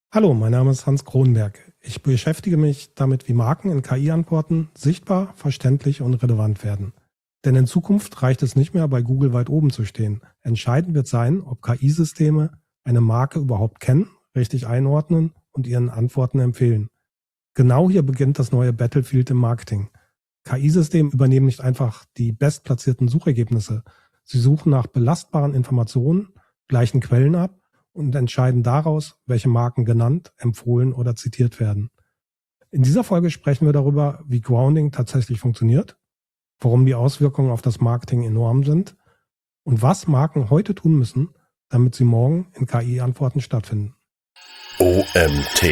Hallo, mein Name ist Hans Kronberg. Ich beschäftige mich damit, wie Marken in KI-Antworten sichtbar, verständlich und relevant werden. Denn in Zukunft reicht es nicht mehr, bei Google weit oben zu stehen. Entscheidend wird sein, ob KI-Systeme eine Marke überhaupt kennen, richtig einordnen und ihren Antworten empfehlen. Genau hier beginnt das neue Battlefield im Marketing. KI-Systeme übernehmen nicht einfach die bestplatzierten Suchergebnisse. Sie suchen nach belastbaren Informationen, gleichen Quellen ab und entscheiden daraus, welche Marken genannt, empfohlen oder zitiert werden. In dieser Folge sprechen wir darüber, wie Grounding tatsächlich funktioniert, warum die Auswirkungen auf das Marketing enorm sind und was Marken heute tun müssen, damit sie morgen in KI-Antworten stattfinden. OMT.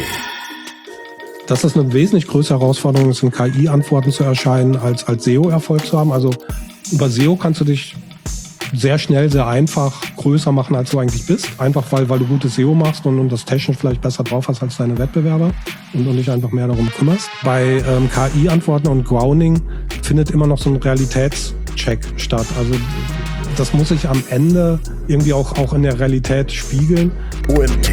Das ist eine wesentlich größere Herausforderung, in KI-Antworten zu erscheinen, als SEO-Erfolg zu haben. Also über SEO kannst du dich sehr schnell, sehr einfach größer machen, als du eigentlich bist. Einfach weil du gutes SEO machst und das technisch vielleicht besser drauf hast als deine Wettbewerber und dich einfach mehr darum kümmerst. Bei KI-Antworten und Grounding findet immer noch so ein Realitätscheck statt. Also das muss sich am Ende irgendwie auch in der Realität spiegeln. OMT,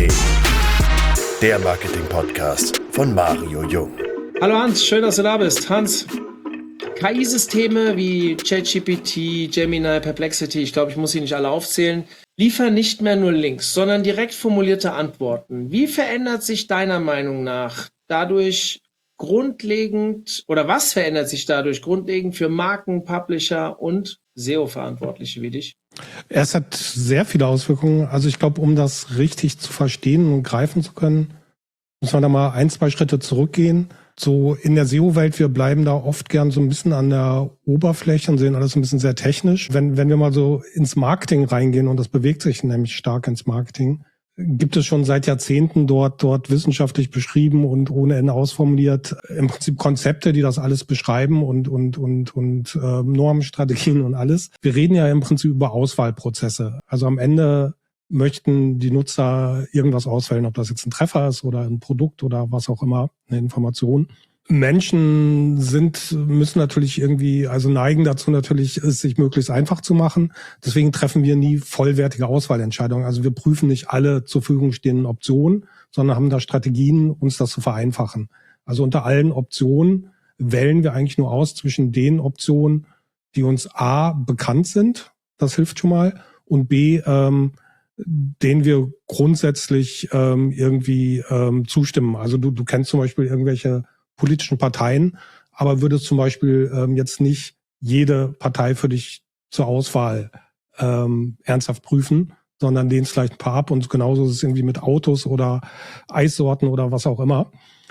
der Marketing-Podcast von Mario Jung. Hallo Hans, schön, dass du da bist. Hans, KI-Systeme wie ChatGPT, Gemini, Perplexity, ich glaube, ich muss sie nicht alle aufzählen, liefern nicht mehr nur Links, sondern direkt formulierte Antworten. Wie verändert sich deiner Meinung nach dadurch grundlegend, oder was verändert sich dadurch grundlegend für Marken, Publisher und SEO-Verantwortliche wie dich? Es hat sehr viele Auswirkungen. Also ich glaube, um das richtig zu verstehen und greifen zu können, muss man da mal 1-2 Schritte zurückgehen. So in der SEO-Welt, wir bleiben da oft gern so ein bisschen an der Oberfläche und sehen alles ein bisschen sehr technisch. Wenn wir mal so ins Marketing reingehen, und das bewegt sich nämlich stark ins Marketing, gibt es schon seit Jahrzehnten dort wissenschaftlich beschrieben und ohne Ende ausformuliert im Prinzip Konzepte, die das alles beschreiben und Normstrategien und alles. Wir reden ja im Prinzip über Auswahlprozesse. Also am Ende möchten die Nutzer irgendwas auswählen, ob das jetzt ein Treffer ist oder ein Produkt oder was auch immer, eine Information. Menschen müssen natürlich irgendwie, also neigen dazu natürlich, es sich möglichst einfach zu machen. Deswegen treffen wir nie vollwertige Auswahlentscheidungen. Also wir prüfen nicht alle zur Verfügung stehenden Optionen, sondern haben da Strategien, uns das zu vereinfachen. Also unter allen Optionen wählen wir eigentlich nur aus zwischen den Optionen, die uns A, bekannt sind, das hilft schon mal, und B, denen wir grundsätzlich irgendwie zustimmen. Also du kennst zum Beispiel irgendwelche politischen Parteien, aber würdest zum Beispiel jetzt nicht jede Partei für dich zur Auswahl ernsthaft prüfen, sondern lehnst vielleicht ein paar ab. Und genauso ist es irgendwie mit Autos oder Eissorten oder was auch immer.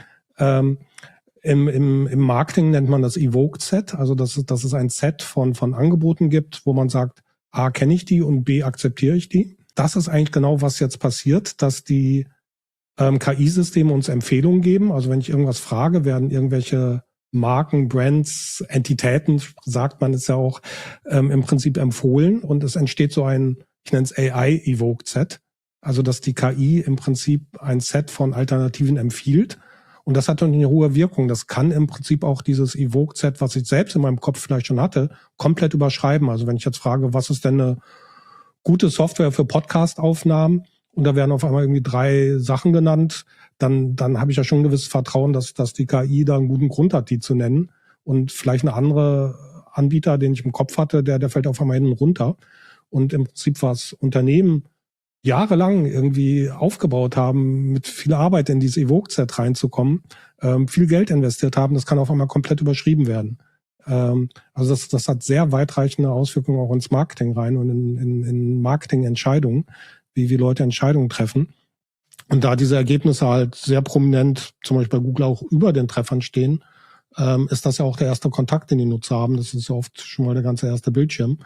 Im Marketing nennt man das Evoked Set, also dass es ein Set von Angeboten gibt, wo man sagt, A, kenne ich die und B, akzeptiere ich die. Das ist eigentlich genau, was jetzt passiert, dass die KI-Systeme uns Empfehlungen geben. Also wenn ich irgendwas frage, werden irgendwelche Marken, Brands, Entitäten, sagt man es ja auch, im Prinzip empfohlen. Und es entsteht so ein, ich nenne es AI-Evoked Set. Also dass die KI im Prinzip ein Set von Alternativen empfiehlt. Und das hat dann eine hohe Wirkung. Das kann im Prinzip auch dieses Evoked Set, was ich selbst in meinem Kopf vielleicht schon hatte, komplett überschreiben. Also wenn ich jetzt frage, was ist denn eine gute Software für Podcast-Aufnahmen, und da werden auf einmal irgendwie 3 Sachen genannt, dann habe ich ja schon ein gewisses Vertrauen, dass die KI da einen guten Grund hat, die zu nennen. Und vielleicht eine andere Anbieter, den ich im Kopf hatte, der fällt auf einmal hinten runter. Und im Prinzip, was Unternehmen jahrelang irgendwie aufgebaut haben, mit viel Arbeit in dieses Evoked-Set reinzukommen, viel Geld investiert haben, das kann auf einmal komplett überschrieben werden. Also das hat sehr weitreichende Auswirkungen auch ins Marketing rein und in Marketingentscheidungen, wie Leute Entscheidungen treffen. Und da diese Ergebnisse halt sehr prominent, zum Beispiel bei Google auch über den Treffern stehen, ist das ja auch der erste Kontakt, den die Nutzer haben. Das ist ja oft schon mal der ganze erste Bildschirm.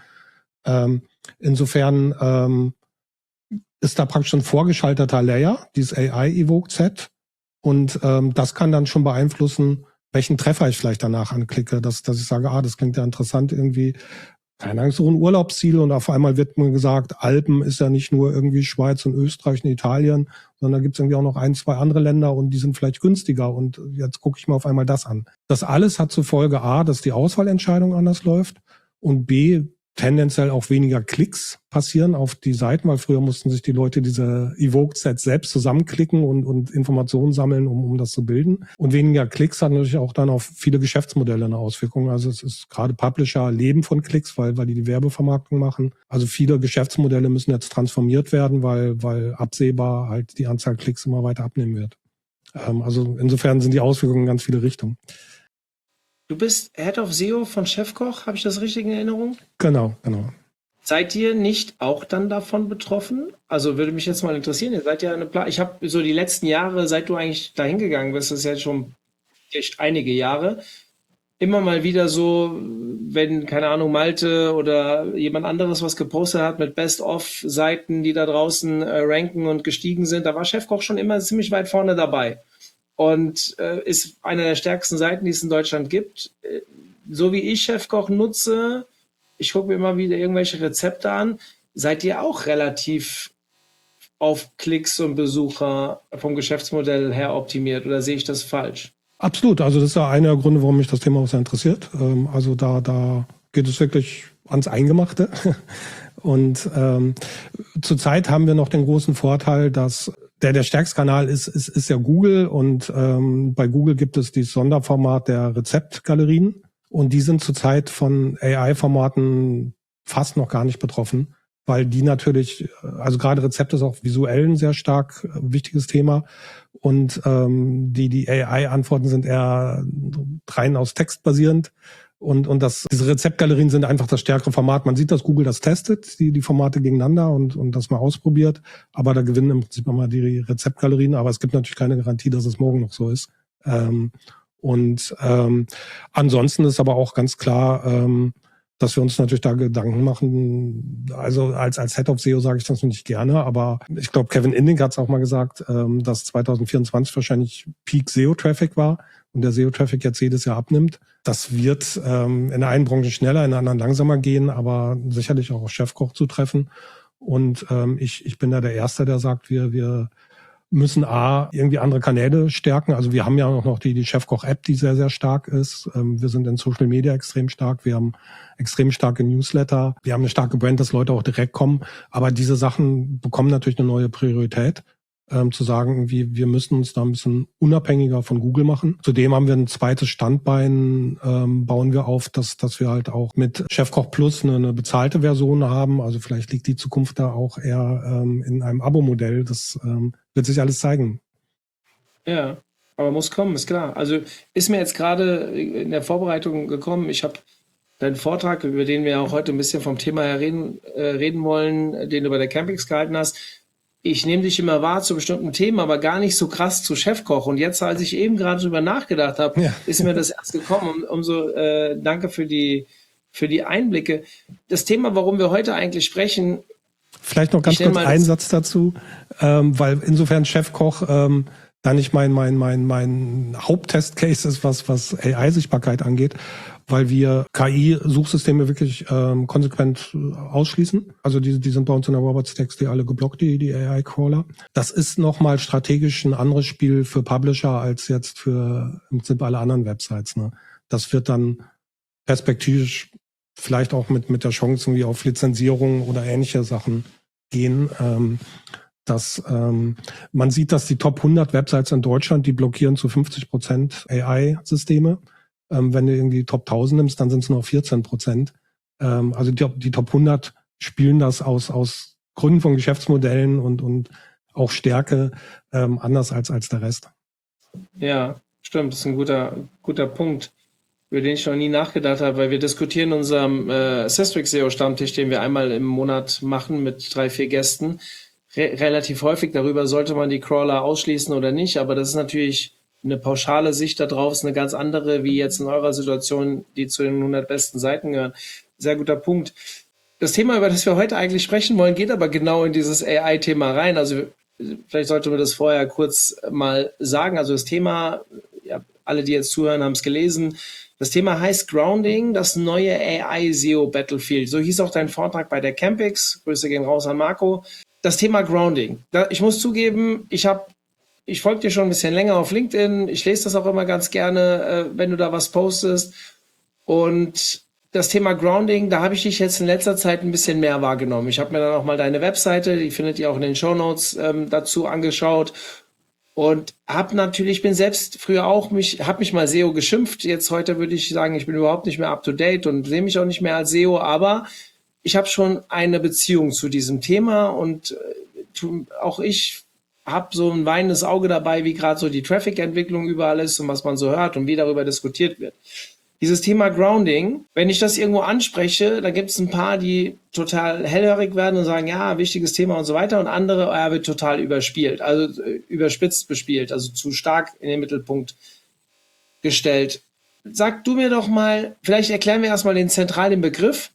Insofern ist da praktisch ein vorgeschalteter Layer, dieses AI-Evoked Set. Und das kann dann schon beeinflussen, welchen Treffer ich vielleicht danach anklicke, dass ich sage, das klingt ja interessant irgendwie. Keine Angst, so ein Urlaubsziel und auf einmal wird mir gesagt, Alpen ist ja nicht nur irgendwie Schweiz und Österreich und Italien, sondern da gibt es irgendwie auch noch 1, 2 andere Länder und die sind vielleicht günstiger und jetzt gucke ich mir auf einmal das an. Das alles hat zur Folge A, dass die Auswahlentscheidung anders läuft und B, tendenziell auch weniger Klicks passieren auf die Seiten, weil früher mussten sich die Leute diese Evoked-Sets selbst zusammenklicken und Informationen sammeln, um das zu bilden. Und weniger Klicks hat natürlich auch dann auf viele Geschäftsmodelle eine Auswirkung. Also es ist gerade Publisher leben von Klicks, weil die Werbevermarktung machen. Also viele Geschäftsmodelle müssen jetzt transformiert werden, weil absehbar halt die Anzahl Klicks immer weiter abnehmen wird. Also insofern sind die Auswirkungen in ganz viele Richtungen. Du bist Head of SEO von Chefkoch, habe ich das richtig in Erinnerung? Genau. Seid ihr nicht auch dann davon betroffen? Also würde mich jetzt mal interessieren, ihr seid ja ich habe so die letzten Jahre, seit du eigentlich dahin gegangen bist, das ist jetzt schon echt einige Jahre, immer mal wieder so, wenn, keine Ahnung, Malte oder jemand anderes was gepostet hat mit Best-of-Seiten, die da draußen ranken und gestiegen sind, da war Chefkoch schon immer ziemlich weit vorne dabei. Und ist eine der stärksten Seiten, die es in Deutschland gibt. So wie ich Chefkoch nutze, ich gucke mir immer wieder irgendwelche Rezepte an, seid ihr auch relativ auf Klicks und Besucher vom Geschäftsmodell her optimiert oder sehe ich das falsch? Absolut, also das ist ja einer der Gründe, warum mich das Thema auch sehr interessiert. Also da geht es wirklich ans Eingemachte. Und zurzeit haben wir noch den großen Vorteil, dass der stärkste Kanal ist ja Google und bei Google gibt es dieses Sonderformat der Rezeptgalerien und die sind zurzeit von AI-Formaten fast noch gar nicht betroffen, weil die natürlich, also gerade Rezepte ist auch visuell ein sehr stark wichtiges Thema und die AI-Antworten sind eher rein aus Text basierend. Und diese Rezeptgalerien sind einfach das stärkere Format. Man sieht, dass Google das testet, die Formate gegeneinander und das mal ausprobiert. Aber da gewinnen im Prinzip immer die Rezeptgalerien. Aber es gibt natürlich keine Garantie, dass es morgen noch so ist. Ansonsten ist aber auch ganz klar, dass wir uns natürlich da Gedanken machen. Also als Head of SEO sage ich das nicht gerne, aber ich glaube, Kevin Indig hat es auch mal gesagt, dass 2024 wahrscheinlich Peak SEO-Traffic war und der SEO-Traffic jetzt jedes Jahr abnimmt. Das wird in der einen Branche schneller, in der anderen langsamer gehen, aber sicherlich auch auf Chefkoch zutreffen. Und ich bin da der Erste, der sagt, wir müssen irgendwie andere Kanäle stärken. Also wir haben ja auch noch die Chefkoch-App, die sehr, sehr stark ist. Wir sind in Social Media extrem stark. Wir haben extrem starke Newsletter. Wir haben eine starke Brand, dass Leute auch direkt kommen. Aber diese Sachen bekommen natürlich eine neue Priorität. Zu sagen, wir müssen uns da ein bisschen unabhängiger von Google machen. Zudem haben wir ein zweites Standbein, bauen wir auf, dass wir halt auch mit Chefkoch Plus eine bezahlte Version haben. Also vielleicht liegt die Zukunft da auch eher in einem Abo-Modell. Das wird sich alles zeigen. Ja, aber muss kommen, ist klar. Also ist mir jetzt gerade in der Vorbereitung gekommen, ich habe deinen Vortrag, über den wir auch heute ein bisschen vom Thema her reden wollen, den du bei der Campix gehalten hast. Ich nehme dich immer wahr zu bestimmten Themen, aber gar nicht so krass zu Chefkoch. Und jetzt, als ich eben gerade drüber nachgedacht habe, ist mir das erst gekommen. Umso danke für die Einblicke. Das Thema, warum wir heute eigentlich sprechen. Vielleicht noch ganz kurz einen Satz dazu, weil insofern Chefkoch da nicht mein Haupttest-Case ist, was AI-Sichtbarkeit angeht, weil wir KI-Suchsysteme wirklich konsequent ausschließen. Also die sind bei uns in der Robots.txt alle geblockt, die AI-Crawler. Das ist nochmal strategisch ein anderes Spiel für Publisher als jetzt für im Prinzip alle anderen Websites. Ne? Das wird dann perspektivisch vielleicht auch mit der Chance irgendwie auf Lizenzierung oder ähnliche Sachen gehen. Man sieht, dass die Top 100 Websites in Deutschland, die blockieren zu 50% AI-Systeme. Wenn du irgendwie Top 1000 nimmst, dann sind es nur 14%. Also die Top 100 spielen das aus Gründen von Geschäftsmodellen und auch Stärke anders als der Rest. Ja, stimmt. Das ist ein guter Punkt, über den ich noch nie nachgedacht habe, weil wir diskutieren in unserem Systrix SEO-Stammtisch, den wir einmal im Monat machen mit 3-4 Gästen, relativ häufig darüber, sollte man die Crawler ausschließen oder nicht. Aber das ist natürlich eine pauschale Sicht da drauf, ist eine ganz andere, wie jetzt in eurer Situation, die zu den 100 besten Seiten gehören. Sehr guter Punkt. Das Thema, über das wir heute eigentlich sprechen wollen, geht aber genau in dieses AI-Thema rein. Also vielleicht sollte man das vorher kurz mal sagen. Also das Thema, ja, alle, die jetzt zuhören, haben es gelesen. Das Thema heißt Grounding, das neue AI-SEO-Battlefield. So hieß auch dein Vortrag bei der Campix. Grüße gehen raus an Marco. Das Thema Grounding. Ich muss zugeben, ich folge dir schon ein bisschen länger auf LinkedIn. Ich lese das auch immer ganz gerne, wenn du da was postest. Und das Thema Grounding, da habe ich dich jetzt in letzter Zeit ein bisschen mehr wahrgenommen. Ich habe mir dann auch mal deine Webseite, die findet ihr auch in den Shownotes, dazu angeschaut. Und bin selbst früher auch habe mich mal SEO geschimpft. Jetzt heute würde ich sagen, ich bin überhaupt nicht mehr up to date und sehe mich auch nicht mehr als SEO, aber ich habe schon eine Beziehung zu diesem Thema und auch ich habe so ein weinendes Auge dabei, wie gerade so die Traffic-Entwicklung überall ist und was man so hört und wie darüber diskutiert wird. Dieses Thema Grounding, wenn ich das irgendwo anspreche, da gibt es ein paar, die total hellhörig werden und sagen, ja, wichtiges Thema und so weiter, und andere, er wird total überspielt, also überspitzt bespielt, also zu stark in den Mittelpunkt gestellt. Sag du mir doch mal, vielleicht erklären wir erstmal den zentralen Begriff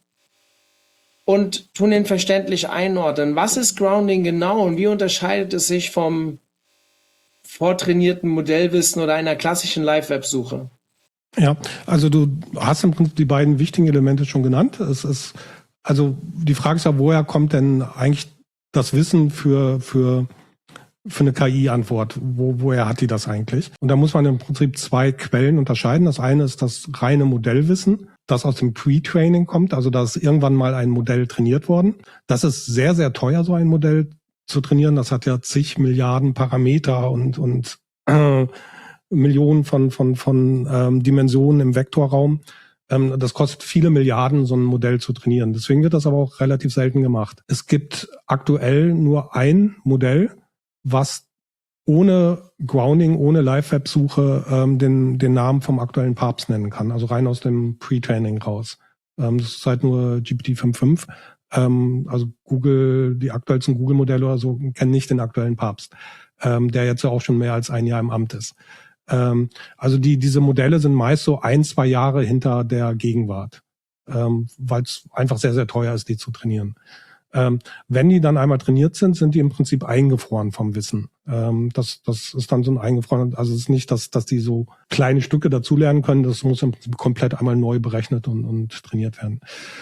und tun den verständlich einordnen. Was ist Grounding genau und wie unterscheidet es sich vom vortrainierten Modellwissen oder einer klassischen Live-Web-Suche? Ja, also du hast im Prinzip die beiden wichtigen Elemente schon genannt. Also die Frage ist ja, woher kommt denn eigentlich das Wissen für eine KI-Antwort? Woher hat die das eigentlich? Und da muss man im Prinzip zwei Quellen unterscheiden. Das eine ist das reine Modellwissen, das aus dem Pre-Training kommt. Also da ist irgendwann mal ein Modell trainiert worden. Das ist sehr, sehr teuer, so ein Modell zu trainieren. Das hat ja zig Milliarden Parameter und Millionen von Dimensionen im Vektorraum. Das kostet viele Milliarden, so ein Modell zu trainieren. Deswegen wird das aber auch relativ selten gemacht. Es gibt aktuell nur ein Modell, was ohne Grounding, ohne Live-Web-Suche den Namen vom aktuellen Papst nennen kann. Also rein aus dem Pre-Training raus. Das ist halt nur GPT-5.5. Also Google, die aktuellsten Google-Modelle oder so, kennen nicht den aktuellen Papst, der jetzt ja auch schon mehr als ein Jahr im Amt ist. Also diese Modelle sind meist so 1-2 Jahre hinter der Gegenwart, weil es einfach sehr, sehr teuer ist, die zu trainieren. Wenn die dann einmal trainiert sind, sind die im Prinzip eingefroren vom Wissen. Das ist dann so ein eingefroren, also es ist nicht, dass die so kleine Stücke dazulernen können, das muss im Prinzip komplett einmal neu berechnet und trainiert werden.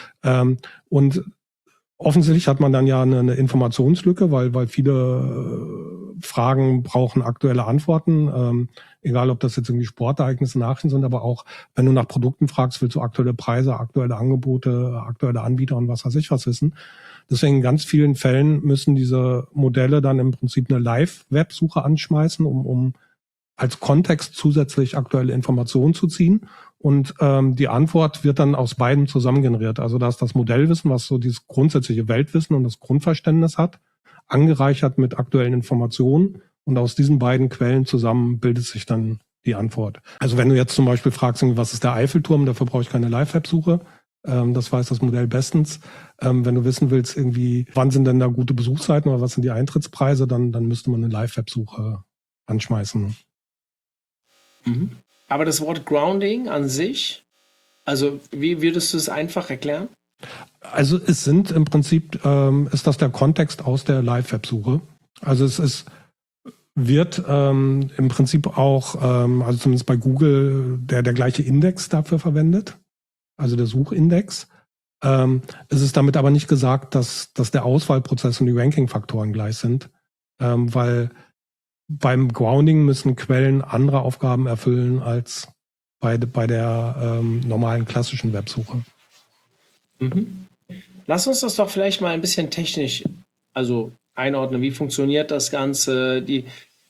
Und offensichtlich hat man dann ja eine Informationslücke, weil viele Fragen brauchen aktuelle Antworten. Egal, ob das jetzt irgendwie Sportereignisse, Nachrichten sind, aber auch, wenn du nach Produkten fragst, willst du aktuelle Preise, aktuelle Angebote, aktuelle Anbieter und was weiß ich was wissen. Deswegen in ganz vielen Fällen müssen diese Modelle dann im Prinzip eine Live-Web-Suche anschmeißen, um als Kontext zusätzlich aktuelle Informationen zu ziehen. Und die Antwort wird dann aus beiden zusammen generiert. Also da ist das Modellwissen, was so dieses grundsätzliche Weltwissen und das Grundverständnis hat, angereichert mit aktuellen Informationen. Und aus diesen beiden Quellen zusammen bildet sich dann die Antwort. Also wenn du jetzt zum Beispiel fragst, was ist der Eiffelturm, dafür brauche ich keine Live-Web-Suche. Das weiß das Modell bestens. Wenn du wissen willst, irgendwie, wann sind denn da gute Besuchszeiten oder was sind die Eintrittspreise, dann müsste man eine Live-Web-Suche anschmeißen. Mhm. Aber das Wort Grounding an sich, also wie würdest du es einfach erklären? Also es sind im Prinzip, ist das der Kontext aus der Live-Web-Suche. Also es wird im Prinzip auch, also zumindest bei Google, der gleiche Index dafür verwendet, also der Suchindex. Es ist damit aber nicht gesagt, dass der Auswahlprozess und die Ranking-Faktoren gleich sind, weil beim Grounding müssen Quellen andere Aufgaben erfüllen als bei der normalen klassischen Websuche. Mhm. Lass uns das doch vielleicht mal ein bisschen technisch einordnen. Wie funktioniert das Ganze? Die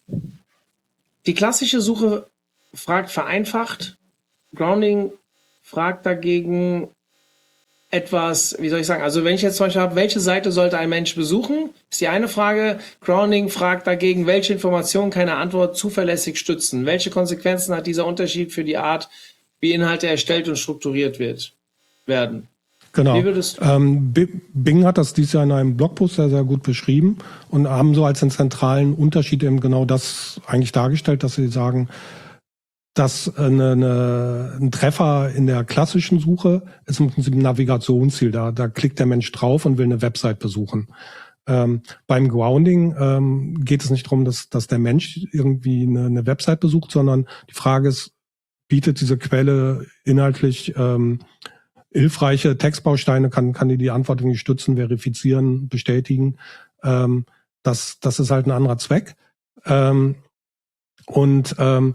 klassische Suche fragt vereinfacht. Grounding fragt dagegen etwas, wie soll ich sagen, also wenn ich jetzt zum Beispiel habe, welche Seite sollte ein Mensch besuchen, ist die eine Frage. Grounding fragt dagegen, welche Informationen kann eine Antwort zuverlässig stützen? Welche Konsequenzen hat dieser Unterschied für die Art, wie Inhalte erstellt und strukturiert werden? Genau. Wie würdest Bing hat das dieses Jahr in einem Blogpost sehr, sehr gut beschrieben und haben so als den zentralen Unterschied eben genau das eigentlich dargestellt, dass sie sagen, dass ein Treffer in der klassischen Suche ist im Prinzip ein Navigationsziel. Da klickt der Mensch drauf und will eine Website besuchen. Beim Grounding geht es nicht darum, dass der Mensch irgendwie eine Website besucht, sondern die Frage ist, bietet diese Quelle inhaltlich hilfreiche Textbausteine, kann die Antwort irgendwie stützen, verifizieren, bestätigen. Das ist halt ein anderer Zweck.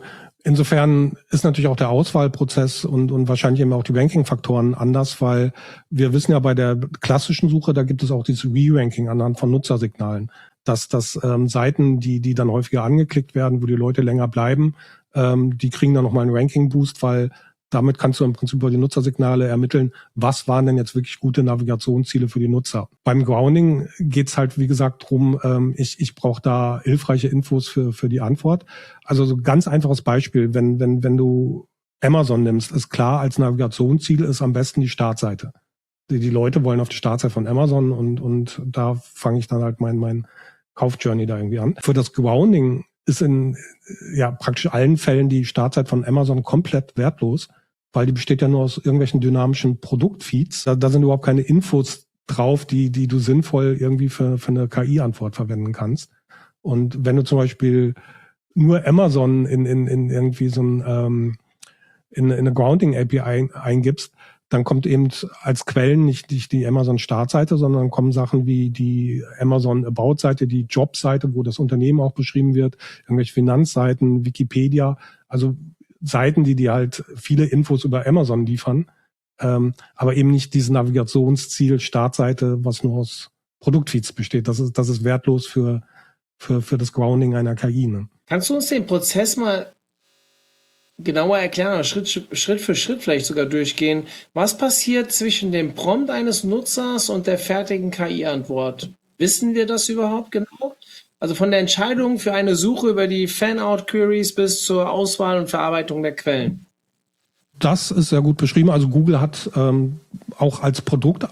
Insofern ist natürlich auch der Auswahlprozess und wahrscheinlich eben auch die Ranking-Faktoren anders, weil wir wissen ja bei der klassischen Suche, da gibt es auch dieses Re-Ranking anhand von Nutzersignalen, dass Seiten, die dann häufiger angeklickt werden, wo die Leute länger bleiben, die kriegen dann nochmal einen Ranking-Boost, weil damit kannst du im Prinzip über die Nutzersignale ermitteln, was waren denn jetzt wirklich gute Navigationsziele für die Nutzer. Beim Grounding geht's halt, wie gesagt, drum, ich brauche da hilfreiche Infos für die Antwort. Also so ganz einfaches Beispiel, wenn du Amazon nimmst, ist klar, als Navigationsziel ist am besten die Startseite. Die Leute wollen auf die Startseite von Amazon und da fange ich dann halt mein Kaufjourney da irgendwie an. Für das Grounding ist in praktisch allen Fällen die Startzeit von Amazon komplett wertlos, weil die besteht ja nur aus irgendwelchen dynamischen Produktfeeds. Da sind überhaupt keine Infos drauf, die du sinnvoll irgendwie für eine KI-Antwort verwenden kannst. Und wenn du zum Beispiel nur Amazon in irgendwie so in eine Grounding-API eingibst, dann kommt eben als Quellen nicht die Amazon-Startseite, sondern kommen Sachen wie die Amazon-About-Seite, die Job-Seite, wo das Unternehmen auch beschrieben wird, irgendwelche Finanzseiten, Wikipedia, also Seiten, die halt viele Infos über Amazon liefern, aber eben nicht dieses Navigationsziel, Startseite, was nur aus Produktfeeds besteht. Das ist wertlos für das Grounding einer KI. Ne? Kannst du uns den Prozess mal genauer erklären oder Schritt für Schritt vielleicht sogar durchgehen? Was passiert zwischen dem Prompt eines Nutzers und der fertigen KI-Antwort? Wissen wir das überhaupt genau? Also von der Entscheidung für eine Suche über die Fan-Out-Queries bis zur Auswahl und Verarbeitung der Quellen. Das ist sehr gut beschrieben. Also Google hat auch als Produkt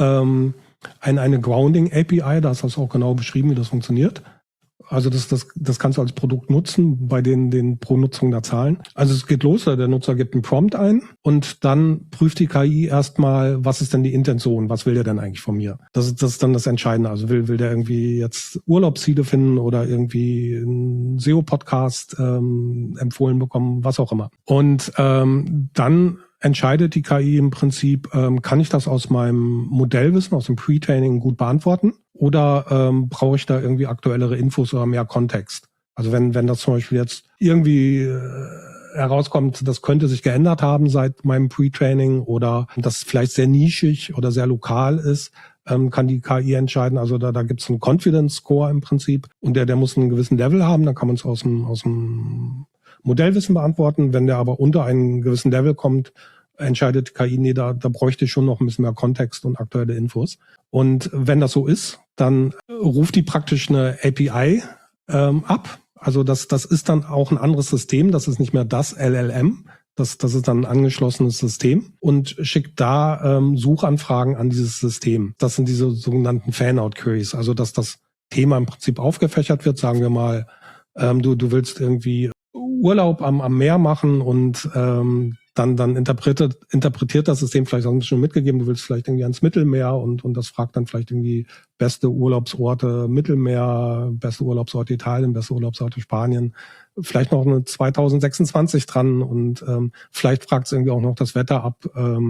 eine Grounding-API, da ist das auch genau beschrieben, wie das funktioniert. Also das kannst du als Produkt nutzen, bei den pro Nutzung da Zahlen. Also es geht los, der Nutzer gibt einen Prompt ein und dann prüft die KI erstmal, was ist denn die Intention, was will der denn eigentlich von mir? Das ist dann das Entscheidende. Also will der irgendwie jetzt Urlaubsziele finden oder irgendwie einen SEO-Podcast empfohlen bekommen, was auch immer. Und dann entscheidet die KI im Prinzip, kann ich das aus meinem Modellwissen, aus dem Pre-Training gut beantworten oder brauche ich da irgendwie aktuellere Infos oder mehr Kontext? Also wenn das zum Beispiel jetzt irgendwie herauskommt, das könnte sich geändert haben seit meinem Pre-Training oder das vielleicht sehr nischig oder sehr lokal ist, kann die KI entscheiden. Also da gibt es einen Confidence Score im Prinzip und der muss einen gewissen Level haben, dann kann man es aus dem Modellwissen beantworten. Wenn der aber unter einen gewissen Level kommt, entscheidet die KI, nee, da bräuchte ich schon noch ein bisschen mehr Kontext und aktuelle Infos. Und wenn das so ist, dann ruft die praktisch eine API ab. Also das ist dann auch ein anderes System. Das ist nicht mehr das LLM. Das ist dann ein angeschlossenes System und schickt da Suchanfragen an dieses System. Das sind diese sogenannten Fan-Out-Queries. Also dass das Thema im Prinzip aufgefächert wird. Sagen wir mal, du willst irgendwie Urlaub am Meer machen und dann interpretiert das System vielleicht, auch schon mitgegeben, du willst vielleicht irgendwie ans Mittelmeer und das fragt dann vielleicht irgendwie beste Urlaubsorte Mittelmeer, beste Urlaubsorte Italien, beste Urlaubsorte Spanien, vielleicht noch eine 2026 dran und vielleicht fragt es irgendwie auch noch das Wetter ab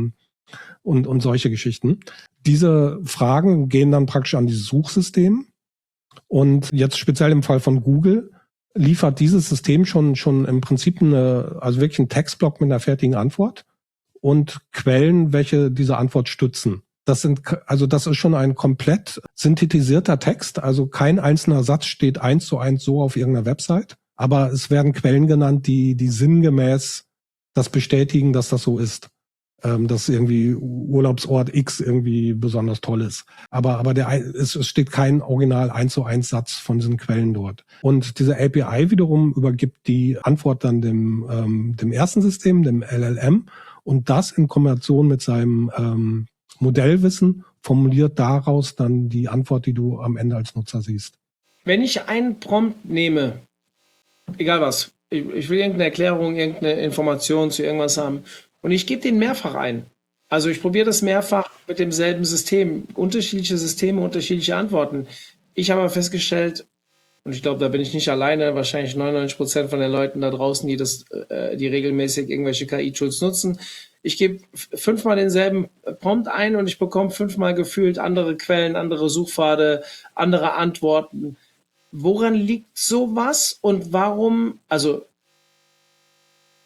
und solche Geschichten. Diese Fragen gehen dann praktisch an dieses Suchsystem und jetzt speziell im Fall von Google liefert dieses System schon im Prinzip also wirklich einen Textblock mit einer fertigen Antwort und Quellen, welche diese Antwort stützen. Das ist schon ein komplett synthetisierter Text, also kein einzelner Satz steht 1:1 so auf irgendeiner Website, aber es werden Quellen genannt, die sinngemäß das bestätigen, dass das so ist. Dass irgendwie Urlaubsort X irgendwie besonders toll ist. Aber es steht kein Original 1:1 Satz von diesen Quellen dort. Und diese API wiederum übergibt die Antwort dann dem ersten System, dem LLM, und das in Kombination mit seinem Modellwissen formuliert daraus dann die Antwort, die du am Ende als Nutzer siehst. Wenn ich einen Prompt nehme, egal was, ich will irgendeine Erklärung, irgendeine Information zu irgendwas haben, und ich gebe den mehrfach ein. Also ich probiere das mehrfach mit demselben System. Unterschiedliche Systeme, unterschiedliche Antworten. Ich habe festgestellt, und ich glaube, da bin ich nicht alleine, wahrscheinlich 99% von den Leuten da draußen, die regelmäßig irgendwelche KI-Tools nutzen. Ich gebe 5-mal denselben Prompt ein und ich bekomme 5-mal gefühlt andere Quellen, andere Suchpfade, andere Antworten. Woran liegt sowas und warum, also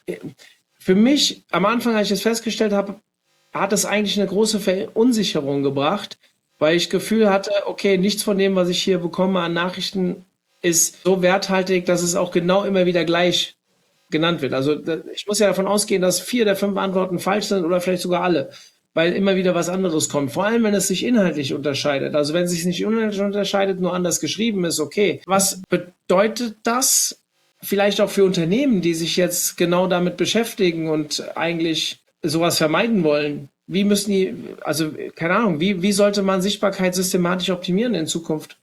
für mich, am Anfang, als ich das festgestellt habe, hat es eigentlich eine große Verunsicherung gebracht, weil ich Gefühl hatte, okay, nichts von dem, was ich hier bekomme an Nachrichten, ist so werthaltig, dass es auch genau immer wieder gleich genannt wird. Also ich muss ja davon ausgehen, dass 4 der 5 Antworten falsch sind oder vielleicht sogar alle, weil immer wieder was anderes kommt. Vor allem, wenn es sich inhaltlich unterscheidet. Also wenn es sich nicht inhaltlich unterscheidet, nur anders geschrieben ist, okay. Was bedeutet das vielleicht auch für Unternehmen, die sich jetzt genau damit beschäftigen und eigentlich sowas vermeiden wollen? Wie müssen die, also keine Ahnung, wie sollte man Sichtbarkeit systematisch optimieren in Zukunft?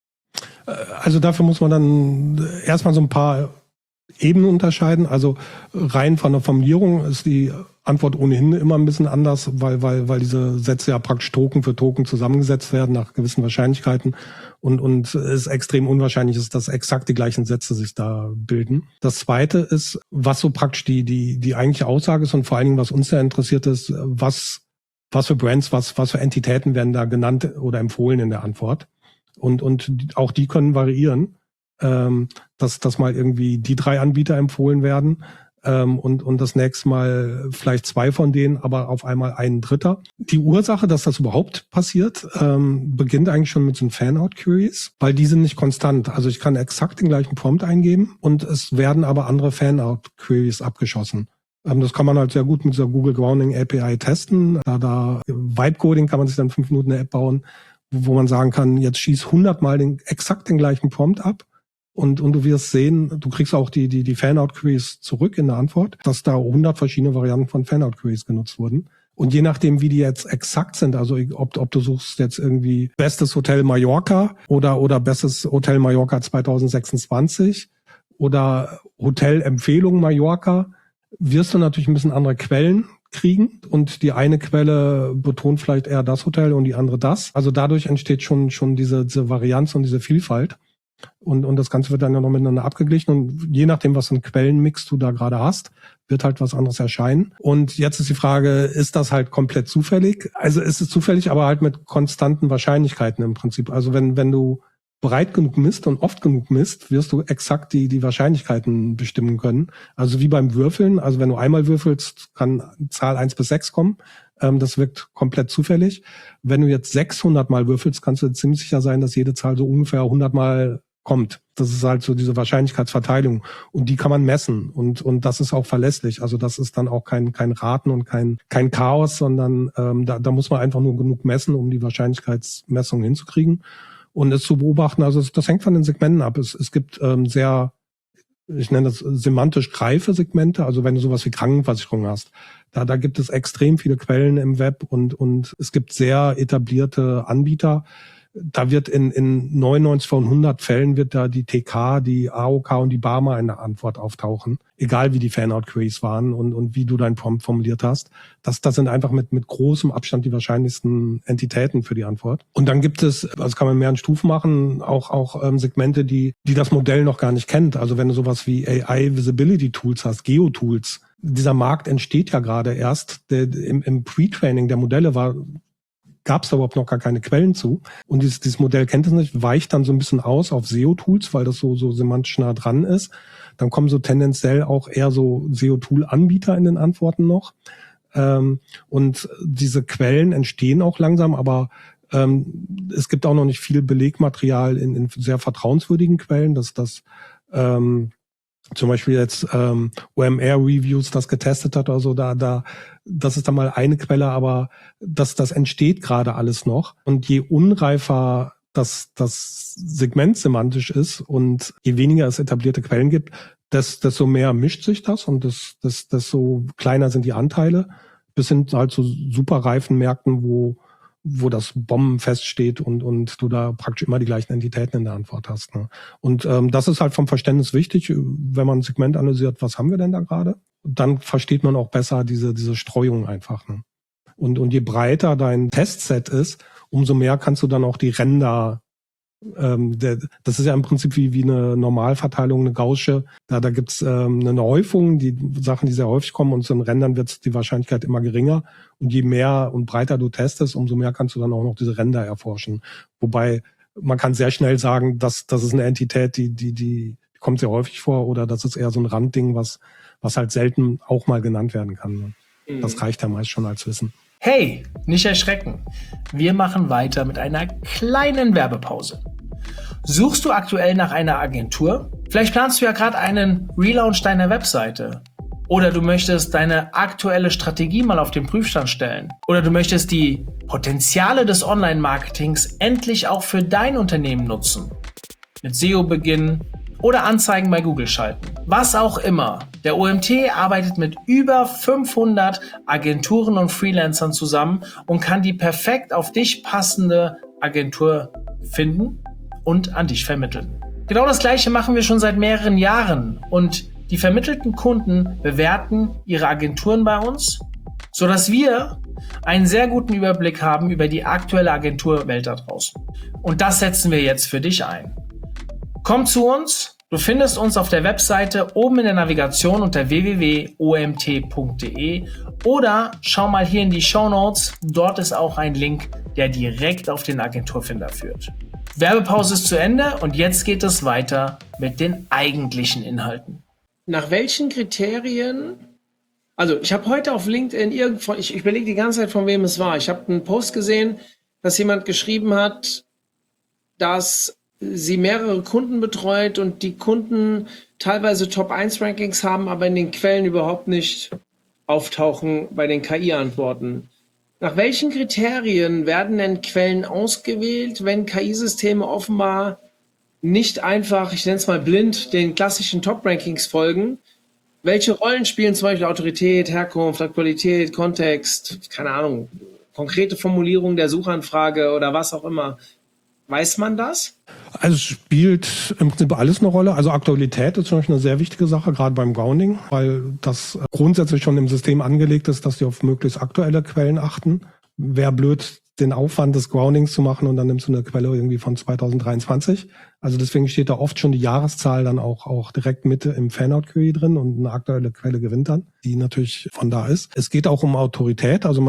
Also dafür muss man dann erstmal so ein paar Ebenen unterscheiden. Also rein von der Formulierung ist die Antwort ohnehin immer ein bisschen anders, weil diese Sätze ja praktisch Token für Token zusammengesetzt werden nach gewissen Wahrscheinlichkeiten und es extrem unwahrscheinlich ist, dass exakt die gleichen Sätze sich da bilden. Das Zweite ist, was so praktisch die eigentliche Aussage ist und vor allen Dingen, was uns ja interessiert ist, was für Brands, was für Entitäten werden da genannt oder empfohlen in der Antwort. Und auch die können variieren, dass mal irgendwie die 3 Anbieter empfohlen werden und das nächste Mal vielleicht 2 von denen, aber auf einmal ein dritter. Die Ursache, dass das überhaupt passiert, beginnt eigentlich schon mit so Fan-Out-Queries, weil die sind nicht konstant. Also ich kann exakt den gleichen Prompt eingeben und es werden aber andere Fan-Out-Queries abgeschossen. Das kann man halt sehr gut mit dieser Google Grounding API testen. Da Vibe-Coding kann man sich dann 5 Minuten eine App bauen, wo man sagen kann, jetzt schieß 100 Mal exakt den gleichen Prompt ab. Und du wirst sehen, du kriegst auch die Fan-Out-Queries zurück in der Antwort, dass da 100 verschiedene Varianten von Fan-Out-Queries genutzt wurden. Und je nachdem, wie die jetzt exakt sind, also ob du suchst jetzt irgendwie bestes Hotel Mallorca oder bestes Hotel Mallorca 2026 oder Hotelempfehlung Mallorca, wirst du natürlich ein bisschen andere Quellen kriegen und die eine Quelle betont vielleicht eher das Hotel und die andere das. Also dadurch entsteht schon diese Varianz und diese Vielfalt. Und das Ganze wird dann ja noch miteinander abgeglichen und je nachdem, was für einen Quellenmix du da gerade hast, wird halt was anderes erscheinen. Und jetzt ist die Frage, ist das halt komplett zufällig? Also ist es zufällig, aber halt mit konstanten Wahrscheinlichkeiten im Prinzip. Also wenn du breit genug misst und oft genug misst, wirst du exakt die Wahrscheinlichkeiten bestimmen können. Also wie beim Würfeln. Also wenn du einmal würfelst, kann Zahl 1 bis 6 kommen. Das wirkt komplett zufällig. Wenn du jetzt 600 Mal würfelst, kannst du ziemlich sicher sein, dass jede Zahl so ungefähr 100 Mal kommt. Das ist halt so diese Wahrscheinlichkeitsverteilung. Und die kann man messen. Und das ist auch verlässlich. Also das ist dann auch kein Raten und kein Chaos, sondern da muss man einfach nur genug messen, um die Wahrscheinlichkeitsmessung hinzukriegen. Und es zu beobachten, also das hängt von den Segmenten ab. Es gibt sehr, ich nenne das semantisch greife Segmente, also wenn du sowas wie Krankenversicherung hast, da gibt es extrem viele Quellen im Web und es gibt sehr etablierte Anbieter. Da wird in 99 von 100 Fällen wird da die TK, die AOK und die BARMA in der Antwort auftauchen. Egal wie die Fan-Out-Queries waren und wie du dein Prompt formuliert hast. Das sind einfach mit großem Abstand die wahrscheinlichsten Entitäten für die Antwort. Und dann gibt es, also kann man mehreren Stufen machen, auch Segmente, die das Modell noch gar nicht kennt. Also wenn du sowas wie AI-Visibility-Tools hast, Geo-Tools, dieser Markt entsteht ja gerade erst. Im Pre-Training der Modelle gab es da überhaupt noch gar keine Quellen zu. Und dieses Modell kennt es nicht, weicht dann so ein bisschen aus auf SEO-Tools, weil das so semantisch nah dran ist. Dann kommen so tendenziell auch eher so SEO-Tool-Anbieter in den Antworten noch. Und diese Quellen entstehen auch langsam, aber es gibt auch noch nicht viel Belegmaterial in sehr vertrauenswürdigen Quellen, dass das zum Beispiel jetzt OMR Reviews das getestet hat oder so, das ist dann mal eine Quelle, aber das entsteht gerade alles noch. Und je unreifer das Segment semantisch ist und je weniger es etablierte Quellen gibt, desto mehr mischt sich das und desto kleiner sind die Anteile, bis hin halt zu super reifen Märkten, wo das bombenfest steht und du da praktisch immer die gleichen Entitäten in der Antwort hast. Ne? Und das ist halt vom Verständnis wichtig, wenn man ein Segment analysiert, was haben wir denn da gerade? Dann versteht man auch besser diese Streuung einfach. Ne? Und je breiter dein Testset ist, umso mehr kannst du dann auch die Ränder, das ist ja im Prinzip wie eine Normalverteilung, eine Gaußsche. Da gibt's eine Häufung, die Sachen, die sehr häufig kommen, und so in Rändern wird die Wahrscheinlichkeit immer geringer. Und je mehr und breiter du testest, umso mehr kannst du dann auch noch diese Ränder erforschen. Wobei man kann sehr schnell sagen, dass das ist eine Entität, die die kommt sehr häufig vor, oder das ist eher so ein Randding, was halt selten auch mal genannt werden kann. Das reicht ja meist schon als Wissen. Hey, nicht erschrecken. Wir machen weiter mit einer kleinen Werbepause. Suchst du aktuell nach einer Agentur? Vielleicht planst du ja gerade einen Relaunch deiner Webseite. Oder du möchtest deine aktuelle Strategie mal auf den Prüfstand stellen. Oder du möchtest die Potenziale des Online-Marketings endlich auch für dein Unternehmen nutzen. Mit SEO beginnen oder Anzeigen bei Google schalten. Was auch immer. Der OMT arbeitet mit über 500 Agenturen und Freelancern zusammen und kann die perfekt auf dich passende Agentur finden und an dich vermitteln. Genau das Gleiche machen wir schon seit mehreren Jahren und die vermittelten Kunden bewerten ihre Agenturen bei uns, sodass wir einen sehr guten Überblick haben über die aktuelle Agenturwelt da draußen. Und das setzen wir jetzt für dich ein. Komm zu uns, du findest uns auf der Webseite oben in der Navigation unter www.omt.de oder schau mal hier in die Shownotes, dort ist auch ein Link, der direkt auf den Agenturfinder führt. Werbepause ist zu Ende und jetzt geht es weiter mit den eigentlichen Inhalten. Nach welchen Kriterien, also ich habe heute auf LinkedIn ich überlege die ganze Zeit, von wem es war. Ich habe einen Post gesehen, dass jemand geschrieben hat, dass sie mehrere Kunden betreut und die Kunden teilweise Top-1-Rankings haben, aber in den Quellen überhaupt nicht auftauchen bei den KI-Antworten. Nach welchen Kriterien werden denn Quellen ausgewählt, wenn KI-Systeme offenbar nicht einfach, ich nenne es mal blind, den klassischen Top-Rankings folgen? Welche Rollen spielen zum Beispiel Autorität, Herkunft, Aktualität, Kontext, keine Ahnung, konkrete Formulierung der Suchanfrage oder was auch immer? Weiß man das? Also es spielt im Prinzip alles eine Rolle. Also Aktualität ist zum Beispiel eine sehr wichtige Sache, gerade beim Grounding, weil das grundsätzlich schon im System angelegt ist, dass die auf möglichst aktuelle Quellen achten. Wäre blöd, den Aufwand des Groundings zu machen und dann nimmst du eine Quelle irgendwie von 2023. Also deswegen steht da oft schon die Jahreszahl dann auch direkt mit im Fanout-Query drin und eine aktuelle Quelle gewinnt dann, die natürlich von da ist. Es geht auch um Autorität. Also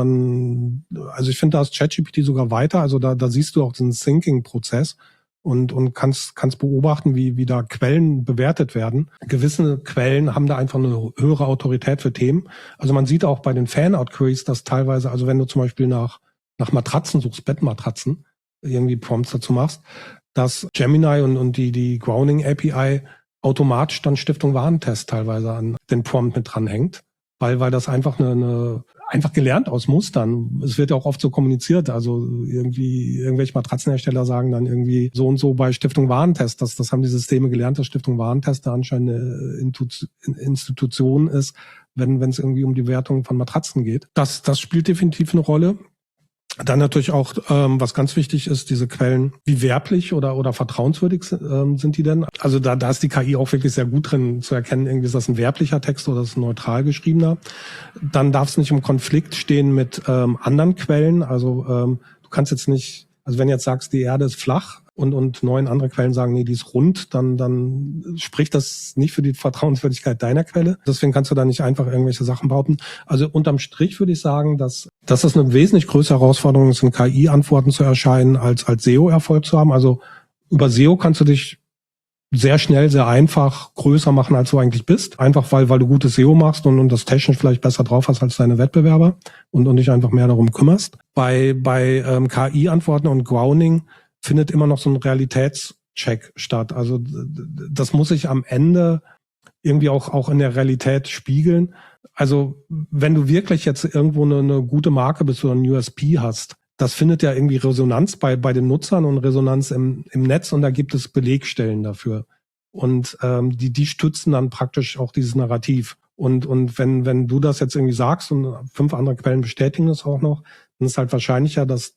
ich finde, da ist ChatGPT sogar weiter. Also da siehst du auch den Thinking-Prozess und kannst beobachten, wie da Quellen bewertet werden. Gewisse Quellen haben da einfach eine höhere Autorität für Themen. Also man sieht auch bei den Fanout-Queries, dass teilweise, also wenn du zum Beispiel nach Matratzen suchst, Bettmatratzen, irgendwie Prompts dazu machst, dass Gemini und die Grounding API automatisch dann Stiftung Warentest teilweise an den Prompt mit dranhängt, weil das einfach einfach gelernt aus Mustern. Es wird ja auch oft so kommuniziert, also irgendwelche Matratzenhersteller sagen dann irgendwie so und so bei Stiftung Warentest, das haben die Systeme gelernt, dass Stiftung Warentest da anscheinend eine Institution ist, wenn es irgendwie um die Wertung von Matratzen geht. Das spielt definitiv eine Rolle. Dann natürlich auch, was ganz wichtig ist, diese Quellen, wie werblich oder vertrauenswürdig sind die denn? Also da ist die KI auch wirklich sehr gut drin zu erkennen, irgendwie ist das ein werblicher Text oder ist es ein neutral geschriebener. Dann darf es nicht im Konflikt stehen mit anderen Quellen. Also du kannst jetzt nicht, also wenn du jetzt sagst, die Erde ist flach und 9 andere Quellen sagen, nee, die ist rund, dann spricht das nicht für die Vertrauenswürdigkeit deiner Quelle. Deswegen kannst du da nicht einfach irgendwelche Sachen behaupten. Also unterm Strich würde ich sagen, dass das eine wesentlich größere Herausforderung ist, in KI-Antworten zu erscheinen, als SEO-Erfolg zu haben. Also über SEO kannst du dich sehr schnell, sehr einfach größer machen, als du eigentlich bist. Einfach weil du gutes SEO machst und das technisch vielleicht besser drauf hast als deine Wettbewerber und dich einfach mehr darum kümmerst. Bei KI-Antworten und Grounding findet immer noch so ein Realitätscheck statt. Also das muss sich am Ende irgendwie auch in der Realität spiegeln. Also wenn du wirklich jetzt irgendwo eine gute Marke bist oder ein USP hast, das findet ja irgendwie Resonanz bei den Nutzern und Resonanz im Netz und da gibt es Belegstellen dafür. Und die stützen dann praktisch auch dieses Narrativ. Und wenn du das jetzt irgendwie sagst und 5 andere Quellen bestätigen das auch noch, dann ist halt wahrscheinlicher, dass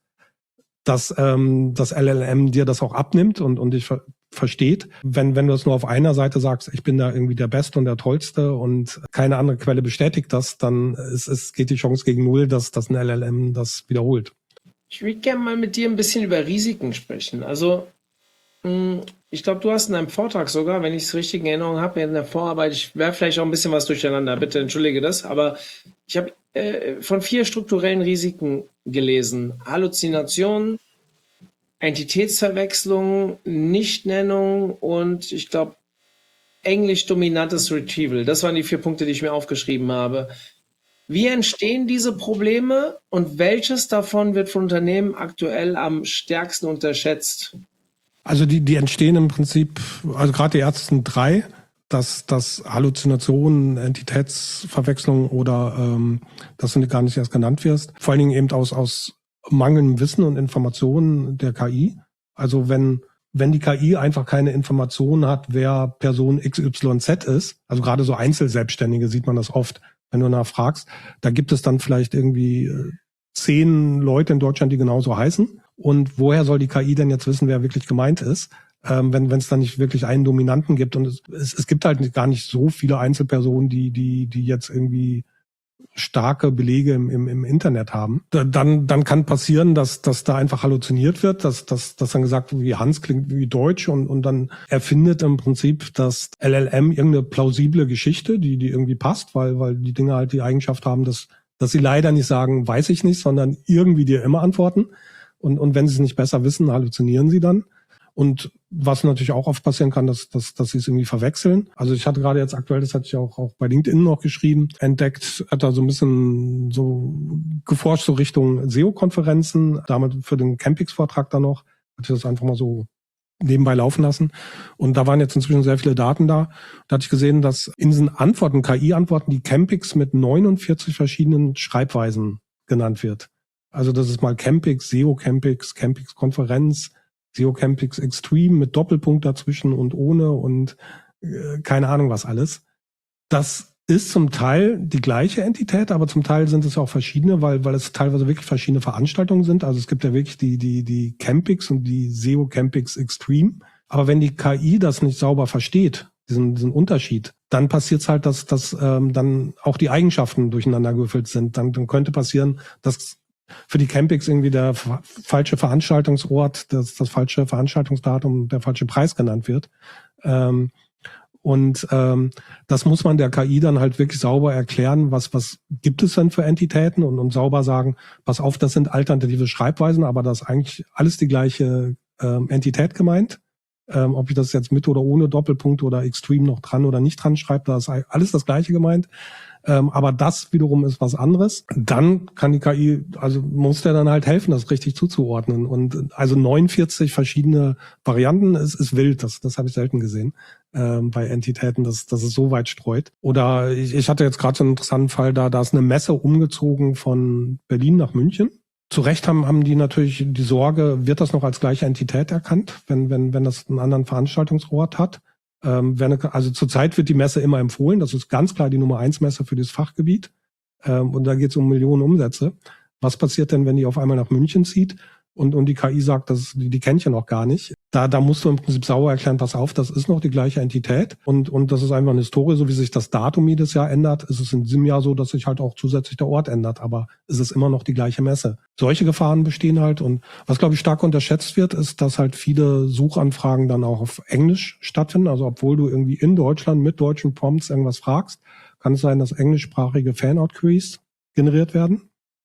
das LLM dir das auch abnimmt und dich versteht. Wenn du das nur auf einer Seite sagst, ich bin da irgendwie der Beste und der Tollste und keine andere Quelle bestätigt das, dann geht die Chance gegen 0, dass ein LLM das wiederholt. Ich würde gerne mal mit dir ein bisschen über Risiken sprechen. Also ich glaube, du hast in deinem Vortrag sogar, wenn ich es richtig in Erinnerung habe, in der Vorarbeit, ich werfe vielleicht auch ein bisschen was durcheinander, bitte entschuldige das, aber ich habe von 4 strukturellen Risiken gelesen. Halluzination, Entitätsverwechslung, Nichtnennung und ich glaube englisch-dominantes Retrieval. Das waren die 4 Punkte, die ich mir aufgeschrieben habe. Wie entstehen diese Probleme und welches davon wird von Unternehmen aktuell am stärksten unterschätzt? Also die entstehen im Prinzip, also gerade die ersten 3, dass Halluzinationen, Entitätsverwechslung oder dass du gar nicht erst genannt wirst, vor allen Dingen eben aus mangelndem Wissen und Informationen der KI. Also wenn die KI einfach keine Informationen hat, wer Person XYZ ist, also gerade so Einzelselbstständige sieht man das oft, wenn du nachfragst, da gibt es dann vielleicht irgendwie 10 Leute in Deutschland, die genauso heißen. Und woher soll die KI denn jetzt wissen, wer wirklich gemeint ist, wenn es dann nicht wirklich einen Dominanten gibt? Und es gibt halt gar nicht so viele Einzelpersonen, die jetzt irgendwie starke Belege im Internet haben. Dann kann passieren, dass da einfach halluziniert wird, dass dann gesagt wird, wie Hans klingt wie Deutsch und dann erfindet im Prinzip das LLM irgendeine plausible Geschichte, die irgendwie passt, weil die Dinge halt die Eigenschaft haben, dass sie leider nicht sagen, weiß ich nicht, sondern irgendwie dir immer antworten. Und wenn sie es nicht besser wissen, halluzinieren sie dann. Und was natürlich auch oft passieren kann, dass sie es irgendwie verwechseln. Also ich hatte gerade jetzt aktuell, das hatte ich auch bei LinkedIn noch geschrieben, entdeckt, hat da so ein bisschen so geforscht, so Richtung SEO-Konferenzen, damit für den Campix-Vortrag dann noch, hatte ich das einfach mal so nebenbei laufen lassen. Und da waren jetzt inzwischen sehr viele Daten da. Da hatte ich gesehen, dass in diesen Antworten, KI-Antworten, die Campix mit 49 verschiedenen Schreibweisen genannt wird. Also das ist mal Campix, SEO Campix, Campix Konferenz, SEO Campix Extreme mit Doppelpunkt dazwischen und ohne und keine Ahnung was alles. Das ist zum Teil die gleiche Entität, aber zum Teil sind es auch verschiedene, weil es teilweise wirklich verschiedene Veranstaltungen sind. Also es gibt ja wirklich die Campix und die SEO Campix Extreme. Aber wenn die KI das nicht sauber versteht, diesen Unterschied, dann passiert es halt, dass dann auch die Eigenschaften durcheinander gewürfelt sind. Dann könnte passieren, dass für die Campix irgendwie der falsche Veranstaltungsort, das falsche Veranstaltungsdatum, der falsche Preis genannt wird. Das muss man der KI dann halt wirklich sauber erklären, was gibt es denn für Entitäten und sauber sagen, pass auf, das sind alternative Schreibweisen, aber das ist eigentlich alles die gleiche Entität gemeint. Ob ich das jetzt mit oder ohne Doppelpunkt oder Extreme noch dran oder nicht dran schreibe, da ist alles das Gleiche gemeint. Aber das wiederum ist was anderes. Dann kann die KI, also muss der dann halt helfen, das richtig zuzuordnen. Und also 49 verschiedene Varianten ist wild. Das habe ich selten gesehen bei Entitäten, dass es so weit streut. Oder ich hatte jetzt gerade so einen interessanten Fall, da ist eine Messe umgezogen von Berlin nach München. Zu Recht haben die natürlich die Sorge, wird das noch als gleiche Entität erkannt, wenn das einen anderen Veranstaltungsort hat? Also zurzeit wird die Messe immer empfohlen. Das ist ganz klar die Nummer 1 Messe für das Fachgebiet. Und da geht es um Millionen Umsätze. Was passiert denn, wenn die auf einmal nach München zieht und die KI sagt, die kennt ich ja noch gar nicht? Da musst du im Prinzip sauber erklären, pass auf, das ist noch die gleiche Entität und das ist einfach eine Historie, so wie sich das Datum jedes Jahr ändert, ist es in diesem Jahr so, dass sich halt auch zusätzlich der Ort ändert, aber es ist immer noch die gleiche Messe. Solche Gefahren bestehen halt und was, glaube ich, stark unterschätzt wird, ist, dass halt viele Suchanfragen dann auch auf Englisch stattfinden, also obwohl du irgendwie in Deutschland mit deutschen Prompts irgendwas fragst, kann es sein, dass englischsprachige Fan-Out-Queries generiert werden.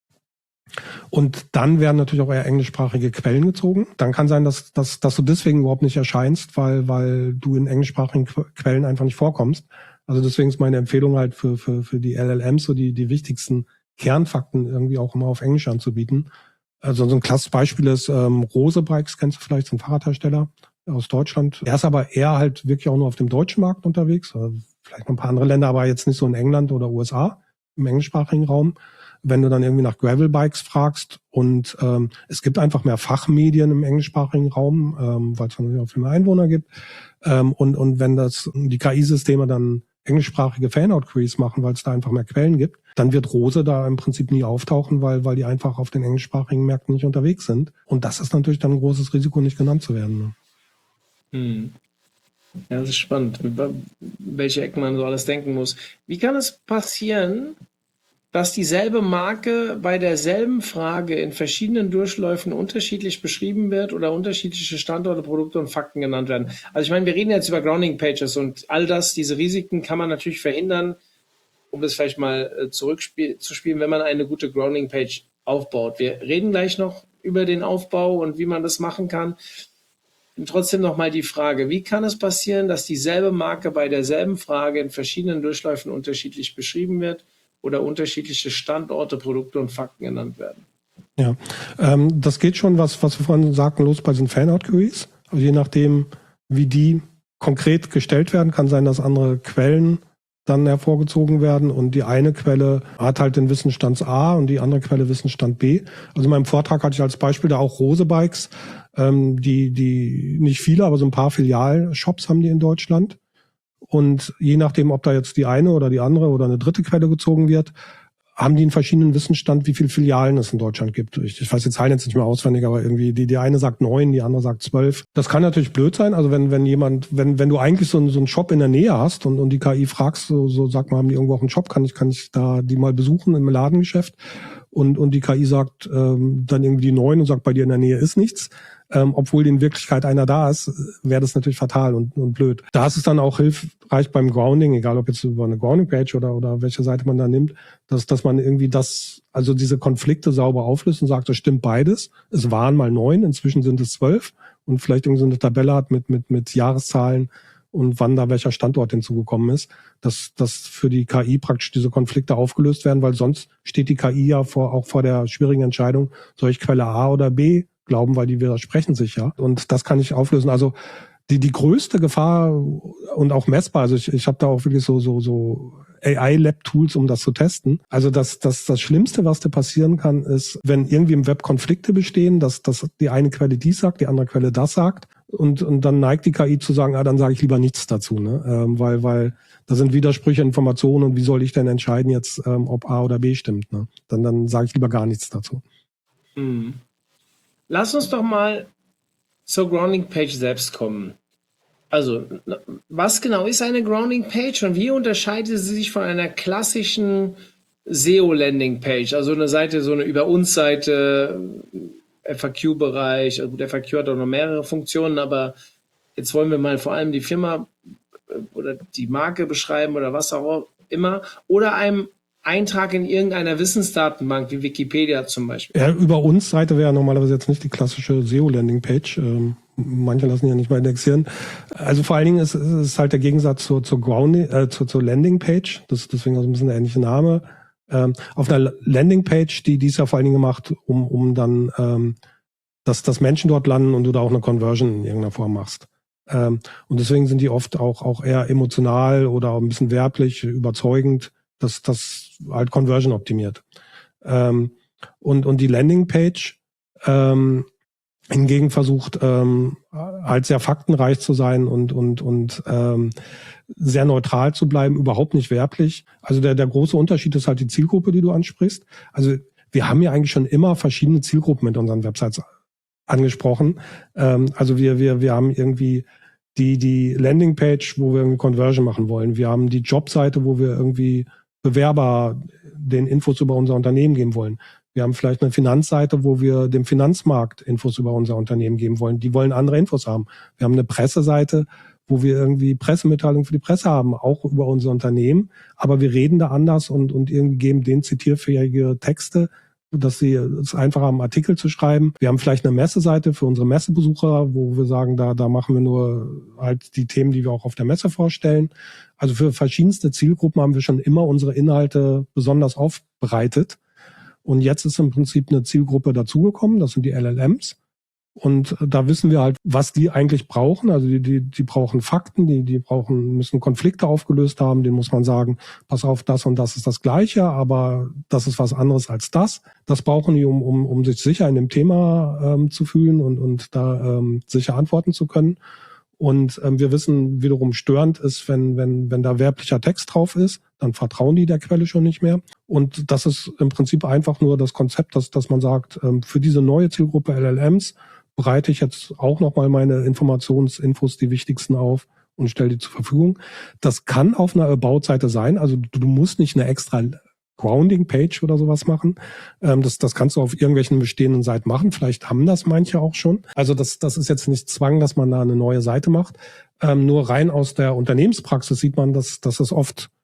Und dann werden natürlich auch eher englischsprachige Quellen gezogen. Dann kann sein, dass du deswegen überhaupt nicht erscheinst, weil du in englischsprachigen Quellen einfach nicht vorkommst. Also deswegen ist meine Empfehlung halt für die LLMs so die wichtigsten Kernfakten irgendwie auch immer auf Englisch anzubieten. Also so ein klassisches Beispiel ist Rose Bikes, kennst du vielleicht, so ein Fahrradhersteller aus Deutschland. Er ist aber eher halt wirklich auch nur auf dem deutschen Markt unterwegs. Vielleicht noch ein paar andere Länder, aber jetzt nicht so in England oder USA, im englischsprachigen Raum. Wenn du dann irgendwie nach Gravel-Bikes fragst und es gibt einfach mehr Fachmedien im englischsprachigen Raum, weil es natürlich auch viel mehr Einwohner gibt. Und wenn die KI-Systeme dann englischsprachige Fan-Out-Queries machen, weil es da einfach mehr Quellen gibt, dann wird Rose da im Prinzip nie auftauchen, weil die einfach auf den englischsprachigen Märkten nicht unterwegs sind. Und das ist natürlich dann ein großes Risiko, nicht genannt zu werden. Ne? Ja, das ist spannend, welche Ecken man so alles denken muss. Wie kann es passieren, dass dieselbe Marke bei derselben Frage in verschiedenen Durchläufen unterschiedlich beschrieben wird oder unterschiedliche Standorte, Produkte und Fakten genannt werden? Also ich meine, wir reden jetzt über Grounding Pages und all das, diese Risiken kann man natürlich verhindern, um das vielleicht mal zurückzuspielen, wenn man eine gute Grounding Page aufbaut. Wir reden gleich noch über den Aufbau und wie man das machen kann. trotzdem nochmal die Frage, wie kann es passieren, dass dieselbe Marke bei derselben Frage in verschiedenen Durchläufen unterschiedlich beschrieben wird oder unterschiedliche Standorte, Produkte und Fakten genannt werden? Ja, das geht schon, was wir vorhin sagten, los bei den Fan-Out-Queries. Also je nachdem, wie die konkret gestellt werden, kann sein, dass andere Quellen dann hervorgezogen werden und die eine Quelle hat halt den Wissensstand A und die andere Quelle Wissensstand B. Also in meinem Vortrag hatte ich als Beispiel da auch Rose Bikes, die nicht viele, aber so ein paar Filialshops haben die in Deutschland. Und je nachdem, ob da jetzt die eine oder die andere oder eine dritte Quelle gezogen wird, haben die einen verschiedenen Wissensstand, wie viele Filialen es in Deutschland gibt. Ich weiß die Zahlen jetzt nicht mehr auswendig, aber irgendwie die eine sagt 9, die andere sagt 12. Das kann natürlich blöd sein. Also wenn du eigentlich so einen Shop in der Nähe hast und die KI fragst, so sag mal, haben die irgendwo auch einen Shop, kann ich da die mal besuchen im Ladengeschäft? Und die KI sagt dann irgendwie die 9 und sagt, bei dir in der Nähe ist nichts. Obwohl in Wirklichkeit einer da ist, wäre das natürlich fatal und blöd. Da ist es dann auch hilfreich beim Grounding, egal ob jetzt über eine Grounding-Page oder welche Seite man da nimmt, dass man irgendwie also diese Konflikte sauber auflöst und sagt, das stimmt beides. Es waren mal 9, inzwischen sind es 12 und vielleicht irgendwie so eine Tabelle hat mit Jahreszahlen und wann da welcher Standort hinzugekommen ist, dass für die KI praktisch diese Konflikte aufgelöst werden, weil sonst steht die KI ja auch vor der schwierigen Entscheidung, soll ich Quelle A oder B glauben, weil die widersprechen sich ja. Und das kann ich auflösen. Also die größte Gefahr und auch messbar, also ich habe da auch wirklich so AI-Lab-Tools, um das zu testen. Also das Schlimmste, was da passieren kann, ist, wenn irgendwie im Web Konflikte bestehen, dass die eine Quelle dies sagt, die andere Quelle das sagt. Und dann neigt die KI zu sagen, dann sage ich lieber nichts dazu, ne? Weil da sind Widersprüche, Informationen und wie soll ich denn entscheiden jetzt, ob A oder B stimmt, ne? Dann sage ich lieber gar nichts dazu. Mhm. Lass uns doch mal zur Grounding-Page selbst kommen. Also, was genau ist eine Grounding-Page und wie unterscheidet sie sich von einer klassischen SEO-Landing-Page? Also eine Seite, so eine Über-uns-Seite, FAQ-Bereich. Also gut, FAQ hat auch noch mehrere Funktionen, aber jetzt wollen wir mal vor allem die Firma oder die Marke beschreiben oder was auch immer. Oder einem Eintrag in irgendeiner Wissensdatenbank, wie Wikipedia zum Beispiel. Ja, über uns Seite wäre normalerweise jetzt nicht die klassische SEO-Landing-Page. Manche lassen ja nicht mal indexieren. Also vor allen Dingen ist es halt der Gegensatz zur Landing-Page. Deswegen auch ein bisschen der ähnliche Name. Auf einer Landing-Page, die ist ja vor allen Dingen gemacht, um dann, dass Menschen dort landen und du da auch eine Conversion in irgendeiner Form machst. Und deswegen sind die oft auch eher emotional oder auch ein bisschen werblich, überzeugend, dass das halt Conversion optimiert. Und die Landingpage hingegen versucht halt sehr faktenreich zu sein und sehr neutral zu bleiben, überhaupt nicht werblich. Also der große Unterschied ist halt die Zielgruppe, die du ansprichst. Also wir haben ja eigentlich schon immer verschiedene Zielgruppen mit unseren Websites angesprochen. Also wir haben irgendwie die Landingpage, wo wir irgendwie Conversion machen wollen. Wir haben die Jobseite, wo wir irgendwie Bewerber den Infos über unser Unternehmen geben wollen. Wir haben vielleicht eine Finanzseite, wo wir dem Finanzmarkt Infos über unser Unternehmen geben wollen. Die wollen andere Infos haben. Wir haben eine Presseseite, wo wir irgendwie Pressemitteilungen für die Presse haben, auch über unser Unternehmen. Aber wir reden da anders und irgendwie geben denen zitierfähige Texte, dass sie es einfach haben, Artikel zu schreiben. Wir haben vielleicht eine Messeseite für unsere Messebesucher, wo wir sagen, da machen wir nur halt die Themen, die wir auch auf der Messe vorstellen. Also für verschiedenste Zielgruppen haben wir schon immer unsere Inhalte besonders aufbereitet. Und jetzt ist im Prinzip eine Zielgruppe dazugekommen, das sind die LLMs. Und da wissen wir halt, was die eigentlich brauchen. Also die brauchen Fakten, die müssen Konflikte aufgelöst haben. Denen muss man sagen, pass auf, das und das ist das Gleiche, aber das ist was anderes als das. Das brauchen die, um sich sicher in dem Thema zu fühlen und da sicher antworten zu können. Und wir wissen wiederum, störend ist, wenn da werblicher Text drauf ist, dann vertrauen die der Quelle schon nicht mehr. Und das ist im Prinzip einfach nur das Konzept, dass man sagt, für diese neue Zielgruppe LLMs bereite ich jetzt auch nochmal meine Infos, die wichtigsten auf und stelle die zur Verfügung. Das kann auf einer About-Seite sein, also du musst nicht eine extra Grounding-Page oder sowas machen. Das kannst du auf irgendwelchen bestehenden Seiten machen. Vielleicht haben das manche auch schon. Also das ist jetzt nicht Zwang, dass man da eine neue Seite macht. Nur rein aus der Unternehmenspraxis sieht man, dass es oft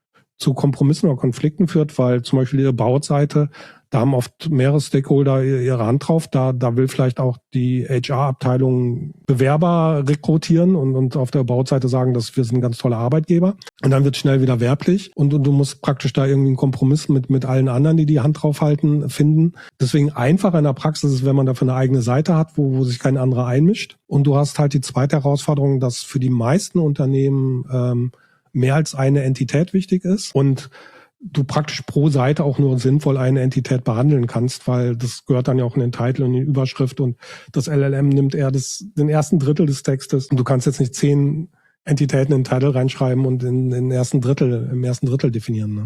zu Kompromissen oder Konflikten führt, weil zum Beispiel ihre Bauseite, da haben oft mehrere Stakeholder ihre Hand drauf. Da will vielleicht auch die HR-Abteilung Bewerber rekrutieren und auf der Bauseite sagen, dass wir sind ein ganz toller Arbeitgeber. Und dann wird schnell wieder werblich und du musst praktisch da irgendwie einen Kompromiss mit allen anderen, die Hand drauf halten, finden. Deswegen einfacher in der Praxis ist, wenn man dafür eine eigene Seite hat, wo sich kein anderer einmischt. Und du hast halt die zweite Herausforderung, dass für die meisten Unternehmen mehr als eine Entität wichtig ist und du praktisch pro Seite auch nur sinnvoll eine Entität behandeln kannst, weil das gehört dann ja auch in den Titel und in die Überschrift und das LLM nimmt eher den ersten Drittel des Textes und du kannst jetzt nicht 10 Entitäten in den Titel reinschreiben und im ersten Drittel definieren.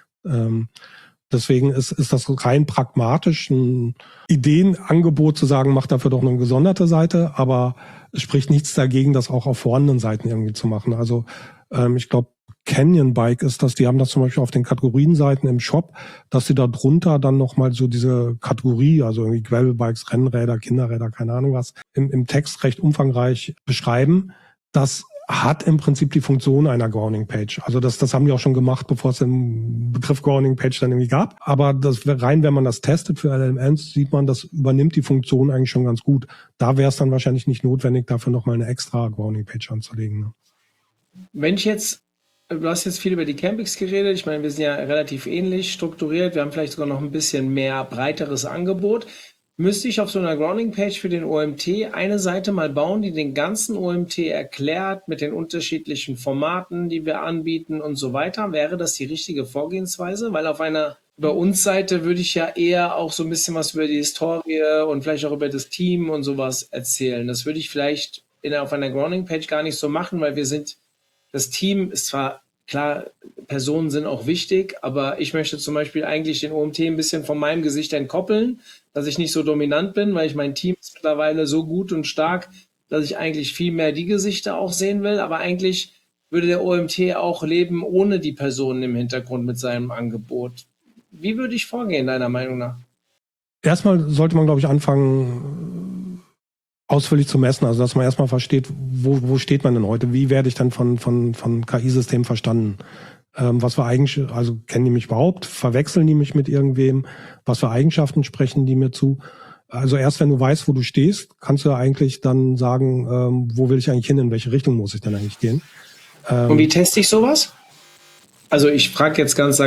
Ne? Deswegen ist das rein pragmatisch ein Ideenangebot zu sagen, mach dafür doch eine gesonderte Seite, aber es spricht nichts dagegen, das auch auf vorhandenen Seiten irgendwie zu machen. Also ich glaube, Canyon Bike ist das, die haben das zum Beispiel auf den Kategorienseiten im Shop, dass sie da drunter dann nochmal so diese Kategorie, also irgendwie Gravelbikes, Rennräder, Kinderräder, keine Ahnung was, im Text recht umfangreich beschreiben. Das hat im Prinzip die Funktion einer Grounding Page. Also das haben die auch schon gemacht, bevor es den Begriff Grounding Page dann irgendwie gab. Aber das rein, wenn man das testet für LLMs, sieht man, das übernimmt die Funktion eigentlich schon ganz gut. Da wäre es dann wahrscheinlich nicht notwendig, dafür nochmal eine extra Grounding Page anzulegen. Ne? Wenn ich jetzt, du hast jetzt viel über die Campings geredet, ich meine, wir sind ja relativ ähnlich strukturiert, wir haben vielleicht sogar noch ein bisschen mehr breiteres Angebot. Müsste ich auf so einer Grounding-Page für den OMT eine Seite mal bauen, die den ganzen OMT erklärt mit den unterschiedlichen Formaten, die wir anbieten und so weiter? Wäre das die richtige Vorgehensweise? Weil auf einer bei uns Seite würde ich ja eher auch so ein bisschen was über die Historie und vielleicht auch über das Team und sowas erzählen. Das würde ich vielleicht auf einer Grounding-Page gar nicht so machen, weil das Team ist zwar klar, Personen sind auch wichtig, aber ich möchte zum Beispiel eigentlich den OMT ein bisschen von meinem Gesicht entkoppeln, dass ich nicht so dominant bin, weil ich mein Team ist mittlerweile so gut und stark, dass ich eigentlich viel mehr die Gesichter auch sehen will, aber eigentlich würde der OMT auch leben ohne die Personen im Hintergrund mit seinem Angebot. Wie würde ich vorgehen, deiner Meinung nach? Erstmal sollte man, glaube ich, anfangen, ausführlich zu messen, also dass man erstmal versteht, wo steht man denn heute, wie werde ich dann von KI-Systemen verstanden, was für Eigenschaften, also kennen die mich überhaupt, verwechseln die mich mit irgendwem, was für Eigenschaften sprechen die mir zu. Also erst wenn du weißt, wo du stehst, kannst du ja eigentlich dann sagen, wo will ich eigentlich hin, in welche Richtung muss ich denn eigentlich gehen. Und wie teste ich sowas? Also ich frage jetzt ganz,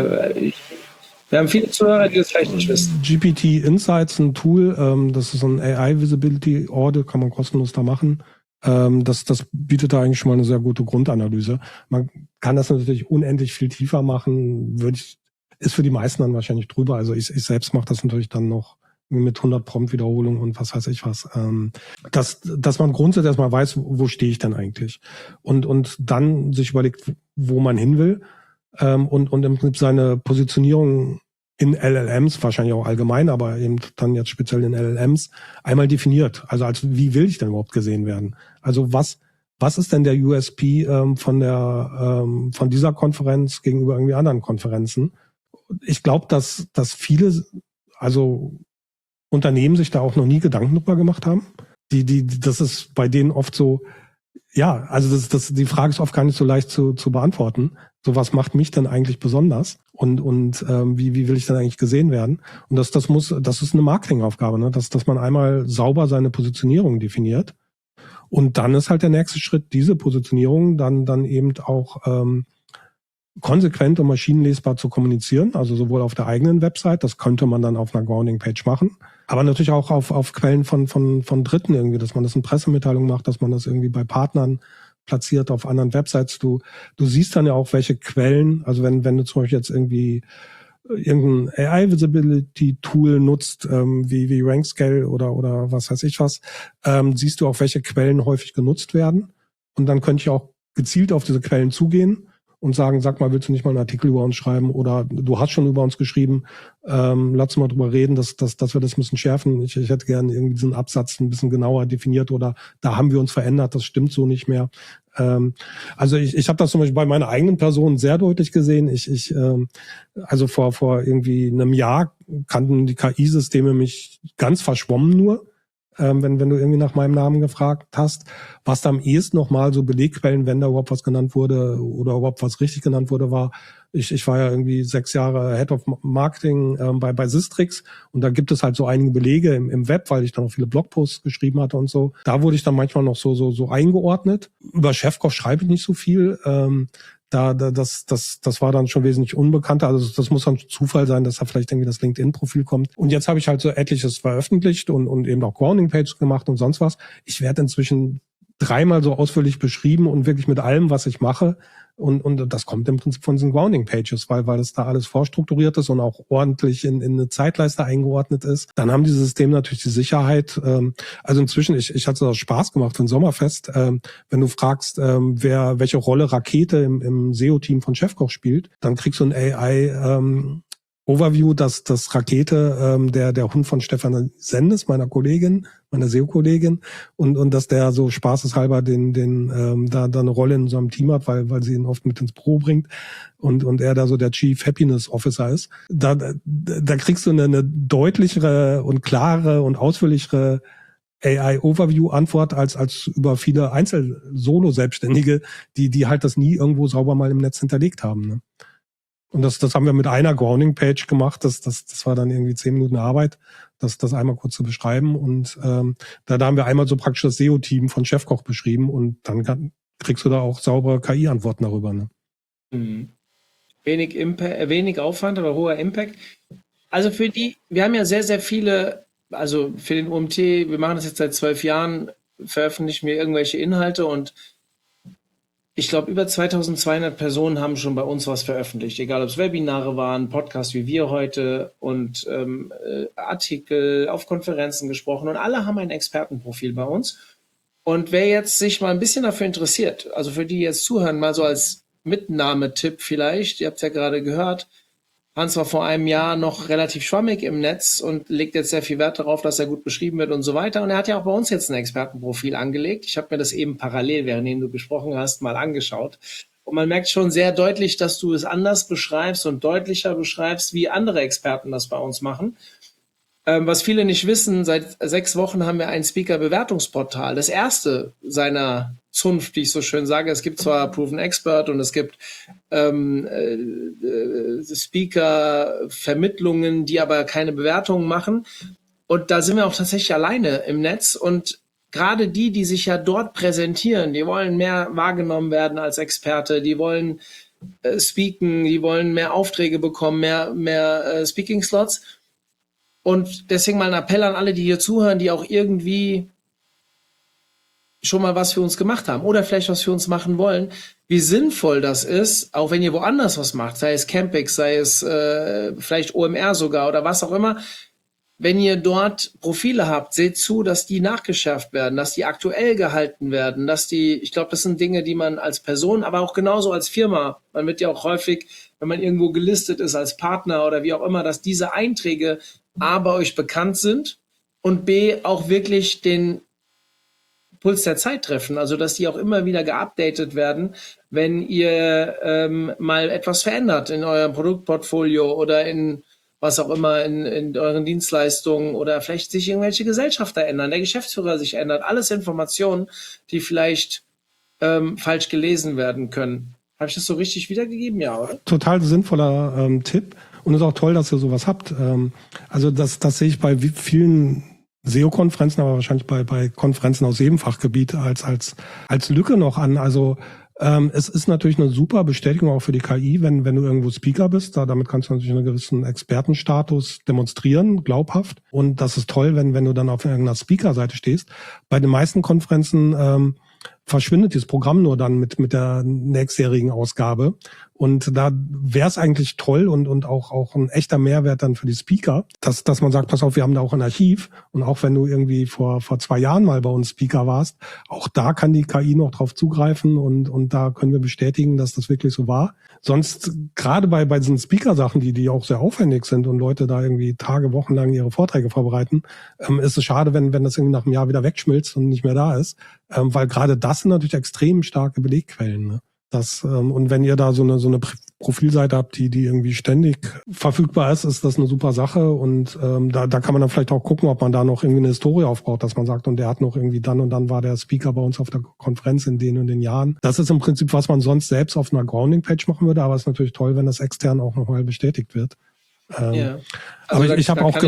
wir haben viele Zuhörer, die das vielleicht nicht wissen. GPT Insights, ein Tool, das ist ein AI Visibility Audit, kann man kostenlos da machen. Das bietet da eigentlich schon mal eine sehr gute Grundanalyse. Man kann das natürlich unendlich viel tiefer machen, ist für die meisten dann wahrscheinlich drüber. Also ich selbst mache das natürlich dann noch mit 100 Prompt-Wiederholungen und was weiß ich was. Dass man grundsätzlich erstmal weiß, wo stehe ich denn eigentlich? Und dann sich überlegt, wo man hin will. Und im Prinzip seine Positionierung in LLMs, wahrscheinlich auch allgemein, aber eben dann jetzt speziell in LLMs, einmal definiert. Also wie will ich denn überhaupt gesehen werden? Also was ist denn der USP von dieser Konferenz gegenüber irgendwie anderen Konferenzen? Ich glaube, dass viele, also Unternehmen sich da auch noch nie Gedanken drüber gemacht haben. Das ist bei denen oft so, ja, also die Frage ist oft gar nicht so leicht zu beantworten. So, was macht mich denn eigentlich besonders? Und wie will ich denn eigentlich gesehen werden? Und das ist eine Marketingaufgabe, ne? Dass man einmal sauber seine Positionierung definiert. Und dann ist halt der nächste Schritt, diese Positionierung dann eben auch konsequent und maschinenlesbar zu kommunizieren, also sowohl auf der eigenen Website, das könnte man dann auf einer Grounding-Page machen, aber natürlich auch auf Quellen von Dritten irgendwie, dass man das in Pressemitteilungen macht, dass man das irgendwie bei Partnern platziert auf anderen Websites. Du siehst dann ja auch, welche Quellen, also wenn du zum Beispiel jetzt irgendwie irgendein AI-Visibility-Tool nutzt, wie Rankscale oder was weiß ich was, siehst du auch, welche Quellen häufig genutzt werden. Und dann könnte ich auch gezielt auf diese Quellen zugehen und sagen, sag mal, willst du nicht mal einen Artikel über uns schreiben? Oder du hast schon über uns geschrieben, lass uns mal drüber reden, dass wir das müssen schärfen. Ich hätte gerne irgendwie diesen Absatz ein bisschen genauer definiert oder da haben wir uns verändert, das stimmt so nicht mehr. Also ich habe das zum Beispiel bei meiner eigenen Person sehr deutlich gesehen. Also vor irgendwie einem Jahr kannten die KI-Systeme mich ganz verschwommen nur. wenn du irgendwie nach meinem Namen gefragt hast, was da am ehesten nochmal so Belegquellen, wenn da überhaupt was genannt wurde oder überhaupt was richtig genannt wurde, war, ich war ja irgendwie 6 Jahre Head of Marketing bei Sistrix und da gibt es halt so einige Belege im Web, weil ich dann auch viele Blogposts geschrieben hatte und so. Da wurde ich dann manchmal noch so eingeordnet. Über Chefkoch schreibe ich nicht so viel. Das war dann schon wesentlich unbekannter. Also das muss dann Zufall sein, dass da vielleicht irgendwie das LinkedIn-Profil kommt. Und jetzt habe ich halt so etliches veröffentlicht und eben auch Grounding-Pages gemacht und sonst was. Ich werde inzwischen 3-mal so ausführlich beschrieben und wirklich mit allem, was ich mache. Und das kommt im Prinzip von diesen Grounding-Pages, weil das da alles vorstrukturiert ist und auch ordentlich in eine Zeitleiste eingeordnet ist. Dann haben diese Systeme natürlich die Sicherheit. Also inzwischen, ich hatte das Spaß gemacht für ein Sommerfest. Wenn du fragst, welche Rolle Rakete im SEO-Team von Chefkoch spielt, dann kriegst du ein AI Overview, dass das Rakete der Hund von Stefan Sendes, meiner SEO-Kollegin, und dass der so spaßeshalber da eine Rolle in so einem Team hat, weil sie ihn oft mit ins Büro bringt und er da so der Chief Happiness Officer ist. Da kriegst du eine deutlichere und klare und ausführlichere AI-Overview-Antwort als über viele Einzel-Solo-Selbstständige, die halt das nie irgendwo sauber mal im Netz hinterlegt haben, ne? Und das haben wir mit einer Grounding-Page gemacht. Das war dann irgendwie 10 Minuten Arbeit, das einmal kurz zu beschreiben. Und da haben wir einmal so praktisch das SEO-Team von Chefkoch beschrieben und dann kriegst du da auch saubere KI-Antworten darüber. Ne? Mhm. Wenig Aufwand, aber hoher Impact. Also wir haben ja sehr, sehr viele, also für den OMT, wir machen das jetzt seit 12 Jahren, veröffentlichen wir irgendwelche Inhalte und ich glaube, über 2200 Personen haben schon bei uns was veröffentlicht, egal ob es Webinare waren, Podcasts wie wir heute und Artikel, auf Konferenzen gesprochen und alle haben ein Expertenprofil bei uns. Und wer jetzt sich mal ein bisschen dafür interessiert, also für die jetzt zuhören, mal so als Mitnahmetipp vielleicht, ihr habt ja gerade gehört, Hans war vor einem Jahr noch relativ schwammig im Netz und legt jetzt sehr viel Wert darauf, dass er gut beschrieben wird und so weiter. Und er hat ja auch bei uns jetzt ein Expertenprofil angelegt. Ich habe mir das eben parallel, während du gesprochen hast, mal angeschaut. Und man merkt schon sehr deutlich, dass du es anders beschreibst und deutlicher beschreibst, wie andere Experten das bei uns machen. Was viele nicht wissen, seit 6 Wochen haben wir ein Speaker-Bewertungsportal. Das erste seiner Zunft, wie ich so schön sage. Es gibt zwar Proven Expert und es gibt Speaker-Vermittlungen, die aber keine Bewertungen machen. Und da sind wir auch tatsächlich alleine im Netz. Und gerade die sich ja dort präsentieren, die wollen mehr wahrgenommen werden als Experte, die wollen speaken, die wollen mehr Aufträge bekommen, mehr Speaking-Slots. Und deswegen mal ein Appell an alle, die hier zuhören, die auch irgendwie schon mal was für uns gemacht haben oder vielleicht was für uns machen wollen, wie sinnvoll das ist, auch wenn ihr woanders was macht, sei es Campix, sei es vielleicht OMR sogar oder was auch immer. Wenn ihr dort Profile habt, seht zu, dass die nachgeschärft werden, dass die aktuell gehalten werden, ich glaube, das sind Dinge, die man als Person, aber auch genauso als Firma, man wird ja auch häufig, wenn man irgendwo gelistet ist als Partner oder wie auch immer, dass diese Einträge A, bei euch bekannt sind und B, auch wirklich den Puls der Zeit treffen, also dass die auch immer wieder geupdatet werden, wenn ihr mal etwas verändert in eurem Produktportfolio oder in was auch immer in euren Dienstleistungen oder vielleicht sich irgendwelche Gesellschafter ändern, der Geschäftsführer sich ändert, alles Informationen, die vielleicht falsch gelesen werden können. Habe ich das so richtig wiedergegeben? Ja, oder? Total sinnvoller Tipp und ist auch toll, dass ihr sowas habt. Also das sehe ich bei vielen SEO-Konferenzen, aber wahrscheinlich bei Konferenzen aus jedem Fachgebiet als Lücke noch an. Also es ist natürlich eine super Bestätigung auch für die KI, wenn du irgendwo Speaker bist. Damit kannst du natürlich einen gewissen Expertenstatus demonstrieren, glaubhaft. Und das ist toll, wenn du dann auf irgendeiner Speaker-Seite stehst. Bei den meisten Konferenzen verschwindet dieses Programm nur dann mit der nächstjährigen Ausgabe. Und da wäre es eigentlich toll und auch ein echter Mehrwert dann für die Speaker, dass man sagt, pass auf, wir haben da auch ein Archiv. Und auch wenn du irgendwie vor 2 Jahren mal bei uns Speaker warst, auch da kann die KI noch drauf zugreifen und da können wir bestätigen, dass das wirklich so war. Sonst, gerade bei diesen Speaker-Sachen, die auch sehr aufwendig sind und Leute da irgendwie Tage, Wochen lang ihre Vorträge vorbereiten, ist es schade, wenn das irgendwie nach einem Jahr wieder wegschmilzt und nicht mehr da ist. Weil gerade das sind natürlich extrem starke Belegquellen, ne? Und wenn ihr da so eine Profilseite habt, die irgendwie ständig verfügbar ist das eine super Sache. Und da kann man dann vielleicht auch gucken, ob man da noch irgendwie eine Historie aufbaut, dass man sagt, und der hat noch irgendwie dann und dann war der Speaker bei uns auf der Konferenz in den und den Jahren. Das ist im Prinzip, was man sonst selbst auf einer Grounding-Page machen würde, aber es ist natürlich toll, wenn das extern auch nochmal bestätigt wird. Ja. Also aber ich habe auch...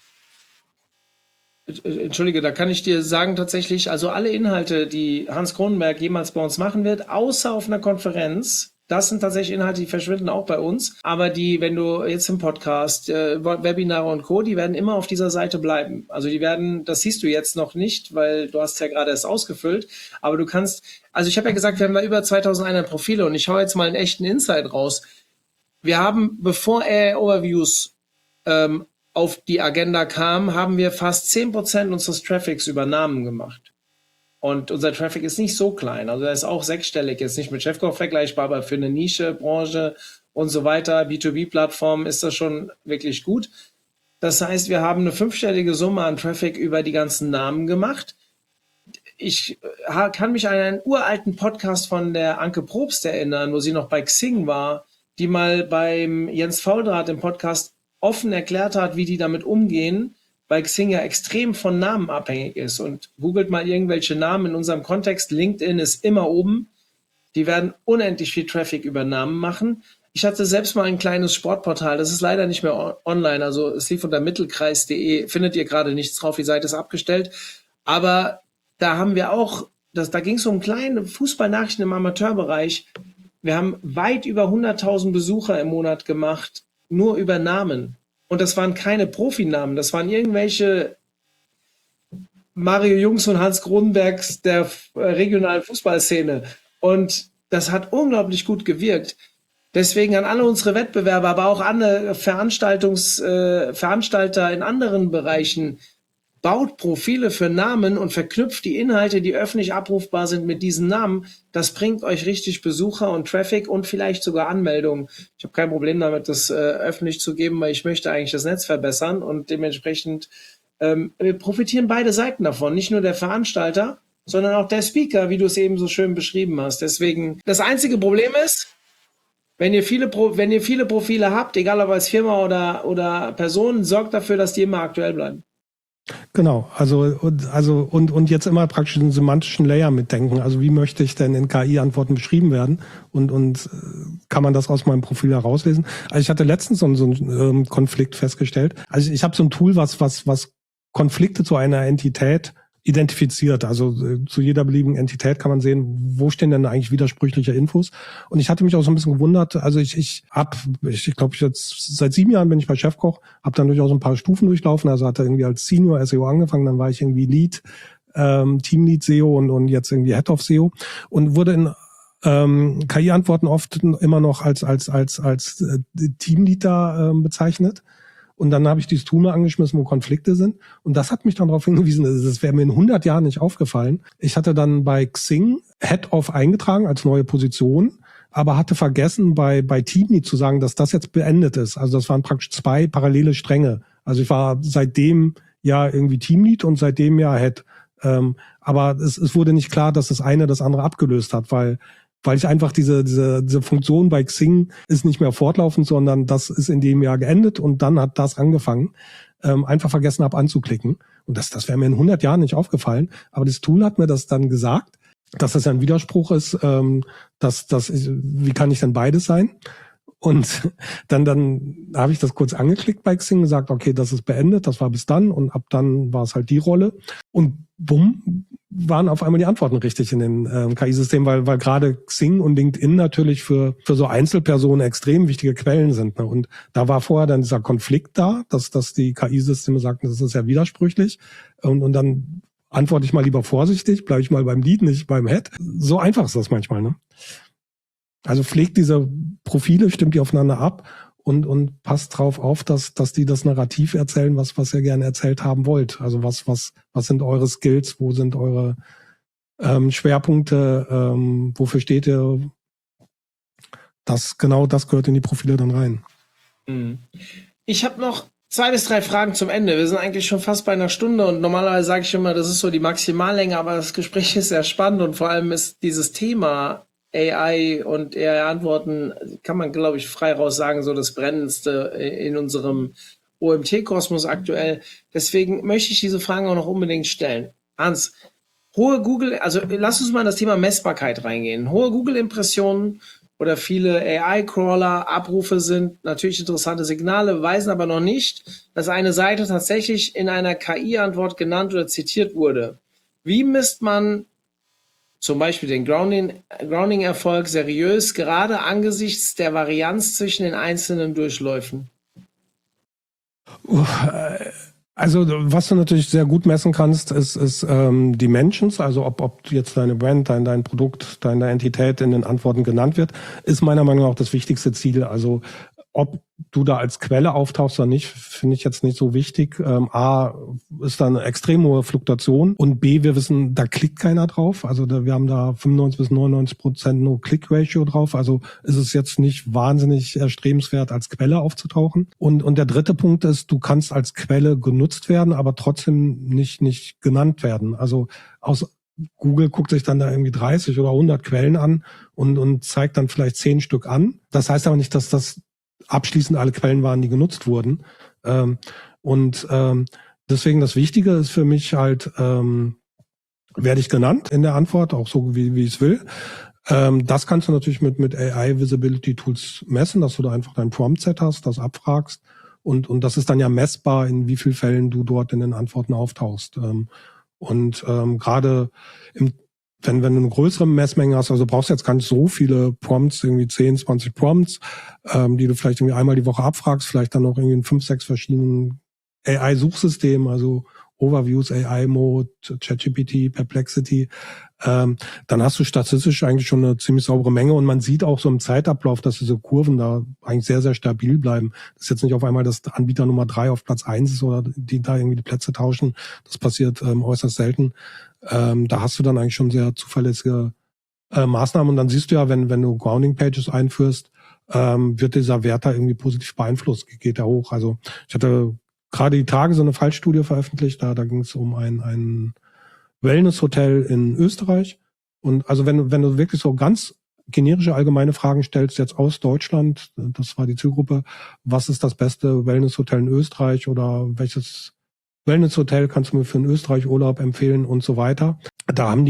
Entschuldige, da kann ich dir sagen tatsächlich, also alle Inhalte, die Hans Kronenberg jemals bei uns machen wird, außer auf einer Konferenz, das sind tatsächlich Inhalte, die verschwinden auch bei uns. Aber die, wenn du jetzt im Podcast, Webinare und Co., die werden immer auf dieser Seite bleiben. Also die werden, das siehst du jetzt noch nicht, weil du hast ja gerade erst ausgefüllt. Aber du kannst, also ich habe ja gesagt, wir haben da über 2100 Profile und ich hau jetzt mal einen echten Insight raus. Wir haben, bevor AI-Overviews auf die Agenda kamen, haben wir fast 10% unseres Traffics über Namen gemacht. Und unser Traffic ist nicht so klein. Also er ist auch sechsstellig, jetzt nicht mit Chefkoch vergleichbar, aber für eine Nische, Branche und so weiter, B2B-Plattform ist das schon wirklich gut. Das heißt, wir haben eine 5-stellige Summe an Traffic über die ganzen Namen gemacht. Ich kann mich an einen uralten Podcast von der Anke Probst erinnern, wo sie noch bei Xing war, die mal beim Jens Fauldraht im Podcast offen erklärt hat, wie die damit umgehen, weil Xing ja extrem von Namen abhängig ist. Und googelt mal irgendwelche Namen in unserem Kontext. LinkedIn ist immer oben. Die werden unendlich viel Traffic über Namen machen. Ich hatte selbst mal ein kleines Sportportal. Das ist leider nicht mehr online. Also es lief unter mittelkreis.de. Findet ihr gerade nichts drauf. Die Seite ist abgestellt. Aber da haben wir auch, da ging es um kleine Fußballnachrichten im Amateurbereich. Wir haben weit über 100.000 Besucher im Monat gemacht, nur über Namen. Und das waren keine Profinamen, das waren irgendwelche Mario Jungs und Hans Kronenbergs der regionalen Fußballszene. Und das hat unglaublich gut gewirkt. Deswegen an alle unsere Wettbewerber, aber auch alle Veranstalter in anderen Bereichen, baut Profile für Namen und verknüpft die Inhalte, die öffentlich abrufbar sind, mit diesen Namen. Das bringt euch richtig Besucher und Traffic und vielleicht sogar Anmeldungen. Ich habe kein Problem damit, das öffentlich zu geben, weil ich möchte eigentlich das Netz verbessern und dementsprechend profitieren beide Seiten davon. Nicht nur der Veranstalter, sondern auch der Speaker, wie du es eben so schön beschrieben hast. Deswegen, das einzige Problem ist, wenn ihr viele Profile habt, egal ob als Firma oder Person, sorgt dafür, dass die immer aktuell bleiben. Genau, und jetzt immer praktisch einen semantischen Layer mitdenken. Also wie möchte ich denn in KI-Antworten beschrieben werden? Und kann man das aus meinem Profil herauslesen? Also ich hatte letztens so einen Konflikt festgestellt. Also ich habe so ein Tool, was Konflikte zu einer Entität identifiziert. Also zu jeder beliebigen Entität kann man sehen, wo stehen denn eigentlich widersprüchliche Infos. Und ich hatte mich auch so ein bisschen gewundert. Also ich glaube, jetzt seit 7 Jahren bin ich bei Chefkoch, habe dann durchaus ein paar Stufen durchlaufen. Also hatte irgendwie als Senior SEO angefangen, dann war ich irgendwie Lead, Teamlead SEO und jetzt irgendwie Head of SEO und wurde in KI-Antworten oft immer noch als Teamlead da bezeichnet. Und dann habe ich dieses Tool mal angeschmissen, wo Konflikte sind. Und das hat mich dann darauf hingewiesen, das wäre mir in 100 Jahren nicht aufgefallen. Ich hatte dann bei Xing Head-Off eingetragen als neue Position, aber hatte vergessen, bei Teamlead zu sagen, dass das jetzt beendet ist. Also das waren praktisch 2 parallele Stränge. Also ich war seitdem ja irgendwie Teamlead und seitdem ja Head. Aber es wurde nicht klar, dass das eine das andere abgelöst hat, weil ich einfach diese Funktion bei Xing ist nicht mehr fortlaufend, sondern das ist in dem Jahr geendet und dann hat das angefangen. Einfach vergessen habe anzuklicken. Und das wäre mir in 100 Jahren nicht aufgefallen. Aber das Tool hat mir das dann gesagt, dass das ja ein Widerspruch ist, wie kann ich denn beides sein? Und dann habe ich das kurz angeklickt bei Xing, gesagt, okay, das ist beendet, das war bis dann und ab dann war es halt die Rolle. Und bumm, waren auf einmal die Antworten richtig in den KI-Systemen, weil gerade Xing und LinkedIn natürlich für so Einzelpersonen extrem wichtige Quellen sind. Ne? Und da war vorher dann dieser Konflikt da, dass die KI-Systeme sagten, das ist ja widersprüchlich. Und dann antworte ich mal lieber vorsichtig, bleibe ich mal beim Lead, nicht beim Head. So einfach ist das manchmal, ne? Also pflegt diese Profile, stimmt die aufeinander ab und passt drauf auf, dass die das Narrativ erzählen, was ihr gerne erzählt haben wollt. Also was sind eure Skills, wo sind eure Schwerpunkte, wofür steht ihr? Das gehört in die Profile dann rein. Ich habe noch 2 bis 3 Fragen zum Ende. Wir sind eigentlich schon fast bei einer Stunde und normalerweise sage ich immer, das ist so die Maximallänge, aber das Gespräch ist sehr spannend und vor allem ist dieses Thema AI und AI-Antworten kann man, glaube ich, frei raus sagen, so das Brennendste in unserem OMT-Kosmos aktuell. Deswegen möchte ich diese Fragen auch noch unbedingt stellen. Hans, hohe Google, also lass uns mal in das Thema Messbarkeit reingehen. Hohe Google-Impressionen oder viele AI-Crawler, Abrufe sind natürlich interessante Signale, weisen aber noch nicht, dass eine Seite tatsächlich in einer KI-Antwort genannt oder zitiert wurde. Wie misst man zum Beispiel den Grounding-Erfolg seriös, gerade angesichts der Varianz zwischen den einzelnen Durchläufen? Also was du natürlich sehr gut messen kannst, ist die Mentions, also ob jetzt deine Brand, dein Produkt, deine Entität in den Antworten genannt wird, ist meiner Meinung nach auch das wichtigste Ziel. Also ob du da als Quelle auftauchst oder nicht, finde ich jetzt nicht so wichtig. A, ist da eine extrem hohe Fluktuation und B, wir wissen, da klickt keiner drauf. Also wir haben da 95-99% No-Click-Ratio drauf. Also ist es jetzt nicht wahnsinnig erstrebenswert, als Quelle aufzutauchen. Und der dritte Punkt ist, du kannst als Quelle genutzt werden, aber trotzdem nicht genannt werden. Also Google guckt sich dann da irgendwie 30 oder 100 Quellen an und zeigt dann vielleicht 10 Stück an. Das heißt aber nicht, dass das abschließend alle Quellen waren, die genutzt wurden. Deswegen das Wichtige ist für mich halt, werde ich genannt in der Antwort, auch so wie ich es will. Das kannst du natürlich mit AI-Visibility-Tools messen, dass du da einfach dein Prompt-Set hast, das abfragst und das ist dann ja messbar, in wie vielen Fällen du dort in den Antworten auftauchst. Gerade wenn du eine größere Messmenge hast, also brauchst du jetzt gar nicht so viele Prompts, irgendwie 10, 20 Prompts, die du vielleicht irgendwie einmal die Woche abfragst, vielleicht dann noch irgendwie in 5, 6 verschiedenen AI-Suchsystemen, also Overviews, AI-Mode, ChatGPT, Perplexity, dann hast du statistisch eigentlich schon eine ziemlich saubere Menge und man sieht auch so im Zeitablauf, dass diese Kurven da eigentlich sehr, sehr stabil bleiben. Das ist jetzt nicht auf einmal, dass Anbieter Nummer 3 auf Platz 1 ist oder die da irgendwie die Plätze tauschen. Das passiert äußerst selten. Da hast du dann eigentlich schon sehr zuverlässige Maßnahmen und dann siehst du ja, wenn du Grounding Pages einführst, wird dieser Wert da irgendwie positiv beeinflusst, geht der hoch. Also ich hatte gerade die Tage so eine Fallstudie veröffentlicht, da ging es um ein Wellness-Hotel in Österreich. Und also wenn du wirklich so ganz generische allgemeine Fragen stellst, jetzt aus Deutschland, das war die Zielgruppe, was ist das beste Wellness-Hotel in Österreich oder welches Wellness-Hotel kannst du mir für einen Österreich-Urlaub empfehlen und so weiter. Da haben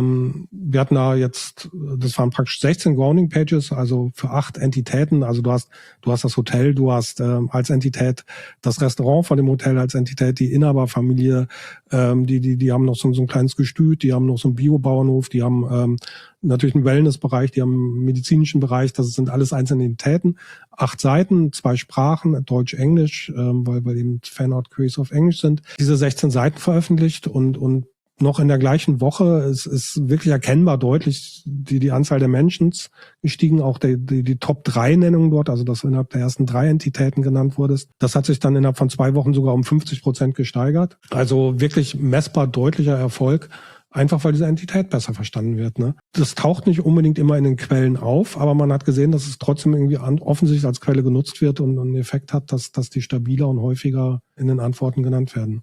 wir hatten da jetzt, das waren praktisch 16 Grounding-Pages, also für 8 Entitäten. Also du hast das Hotel, du hast als Entität das Restaurant von dem Hotel als Entität, die Inhaberfamilie, die haben noch so ein kleines Gestüt, die haben noch so einen Biobauernhof, die haben natürlich einen Wellness-Bereich, die haben einen medizinischen Bereich, das sind alles einzelne Entitäten. 8 Seiten, 2 Sprachen, Deutsch, Englisch, weil eben Fan-Out-Queries auf Englisch sind. Diese 16 Seiten veröffentlicht und noch in der gleichen Woche ist wirklich erkennbar deutlich die Anzahl der Mentions gestiegen, auch die Top-3-Nennung dort, also dass du innerhalb der ersten 3 Entitäten genannt wurdest. Das hat sich dann innerhalb von 2 Wochen sogar um 50% gesteigert. Also wirklich messbar deutlicher Erfolg, einfach weil diese Entität besser verstanden wird. Ne? Das taucht nicht unbedingt immer in den Quellen auf, aber man hat gesehen, dass es trotzdem irgendwie offensichtlich als Quelle genutzt wird und einen Effekt hat, dass die stabiler und häufiger in den Antworten genannt werden.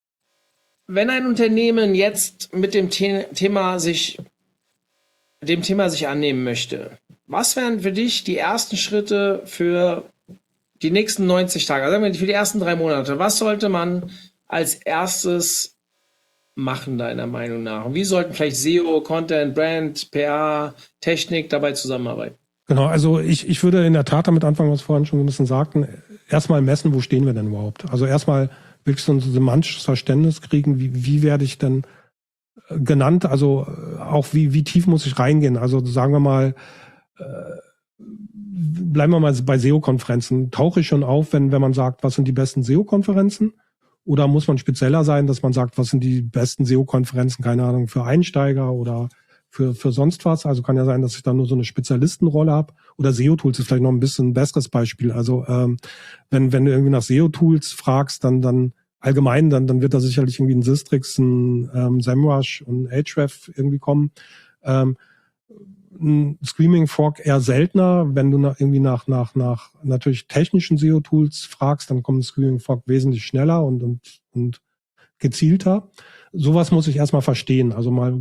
Wenn ein Unternehmen jetzt mit dem Thema sich annehmen möchte, was wären für dich die ersten Schritte für die nächsten 90 Tage, also sagen wir für die ersten 3 Monate? Was sollte man als erstes machen, deiner Meinung nach? Und wie sollten vielleicht SEO, Content, Brand, PR, Technik dabei zusammenarbeiten? Genau, also ich würde in der Tat damit anfangen, was vorhin schon ein bisschen sagten, erstmal messen, wo stehen wir denn überhaupt? Also erstmal wirklich so ein semantisches Verständnis kriegen, wie werde ich denn genannt, also auch wie tief muss ich reingehen, also sagen wir mal, bleiben wir mal bei SEO-Konferenzen, tauche ich schon auf, wenn man sagt, was sind die besten SEO-Konferenzen, oder muss man spezieller sein, dass man sagt, was sind die besten SEO-Konferenzen, keine Ahnung, für Einsteiger oder für sonst was, also kann ja sein, dass ich dann nur so eine Spezialistenrolle habe, oder SEO-Tools ist vielleicht noch ein bisschen ein besseres Beispiel, also wenn du irgendwie nach SEO-Tools fragst, dann allgemein, dann wird da sicherlich irgendwie ein Sistrix, ein SEMrush und Ahrefs irgendwie kommen. Ein Screaming Frog eher seltener. Wenn du irgendwie nach natürlich technischen SEO-Tools fragst, dann kommt ein Screaming Frog wesentlich schneller und gezielter. Sowas muss ich erstmal verstehen. Also mal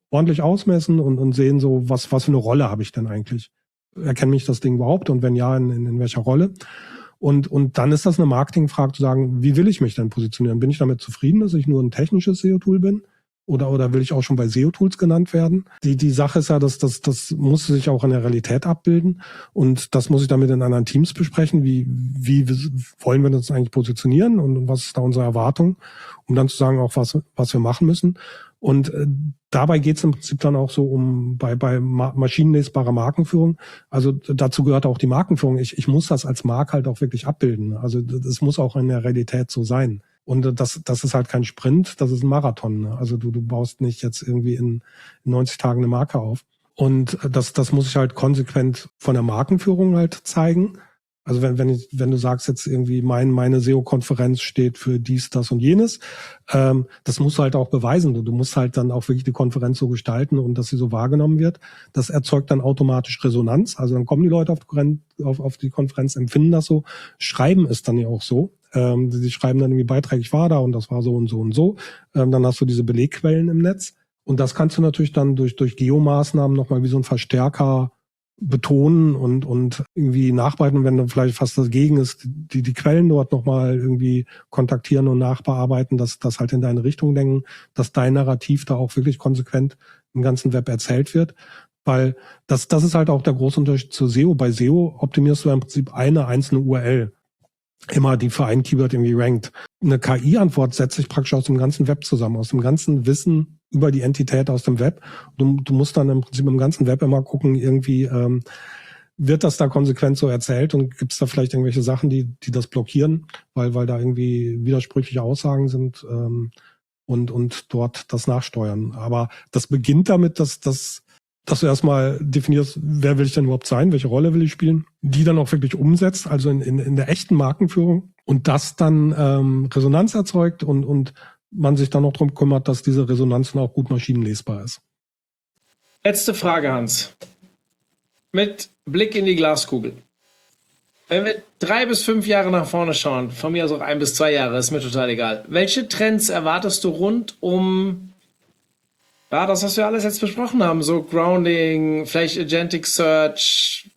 ordentlich ausmessen und sehen so, was für eine Rolle habe ich denn eigentlich? Erkennt mich das Ding überhaupt und wenn ja, in welcher Rolle? Und dann ist das eine Marketingfrage zu sagen, wie will ich mich denn positionieren? Bin ich damit zufrieden, dass ich nur ein technisches SEO-Tool bin? Oder will ich auch schon bei SEO-Tools genannt werden? Die Sache ist ja, das muss sich auch in der Realität abbilden. Und das muss ich dann mit den anderen Teams besprechen. Wie wollen wir uns eigentlich positionieren? Und was ist da unsere Erwartung? Um dann zu sagen, auch was wir machen müssen. Und dabei geht es im Prinzip dann auch so bei maschinenlesbarer Markenführung. Also dazu gehört auch die Markenführung. Ich muss das als Marke halt auch wirklich abbilden. Also das muss auch in der Realität so sein. Und das ist halt kein Sprint, das ist ein Marathon. Also du baust nicht jetzt irgendwie in 90 Tagen eine Marke auf. Und das muss ich halt konsequent von der Markenführung halt zeigen. Also wenn du sagst jetzt irgendwie, meine SEO-Konferenz steht für dies, das und jenes, das musst du halt auch beweisen. Du musst halt dann auch wirklich die Konferenz so gestalten und dass sie so wahrgenommen wird. Das erzeugt dann automatisch Resonanz. Also dann kommen die Leute auf die Konferenz, empfinden das so, schreiben es dann ja auch so. Sie schreiben dann irgendwie Beiträge, ich war da und das war so und so und so. Dann hast du diese Belegquellen im Netz. Und das kannst du natürlich dann durch Geomaßnahmen nochmal wie so ein Verstärker betonen und irgendwie nachbereiten, wenn dann vielleicht fast dagegen ist, die Quellen dort nochmal irgendwie kontaktieren und nachbearbeiten, dass das halt in deine Richtung denken, dass dein Narrativ da auch wirklich konsequent im ganzen Web erzählt wird. Weil das ist halt auch der große Unterschied zu SEO. Bei SEO optimierst du im Prinzip eine einzelne URL. Immer die für ein Keyword irgendwie rankt. Eine KI-Antwort setzt sich praktisch aus dem ganzen Web zusammen, aus dem ganzen Wissen über die Entität aus dem Web. Du musst dann im Prinzip im ganzen Web immer gucken, irgendwie wird das da konsequent so erzählt und gibt es da vielleicht irgendwelche Sachen, die das blockieren, weil da irgendwie widersprüchliche Aussagen sind und dort das nachsteuern. Aber das beginnt damit, dass du erstmal definierst, wer will ich denn überhaupt sein, welche Rolle will ich spielen, die dann auch wirklich umsetzt, also in der echten Markenführung und das dann Resonanz erzeugt und man sich dann noch darum kümmert, dass diese Resonanz dann auch gut maschinenlesbar ist. Letzte Frage, Hans. Mit Blick in die Glaskugel. Wenn wir 3 bis 5 Jahre nach vorne schauen, von mir aus auch 1 bis 2 Jahre, ist mir total egal. Welche Trends erwartest du rund um das, was wir alles jetzt besprochen haben, so Grounding, vielleicht Agentic Search,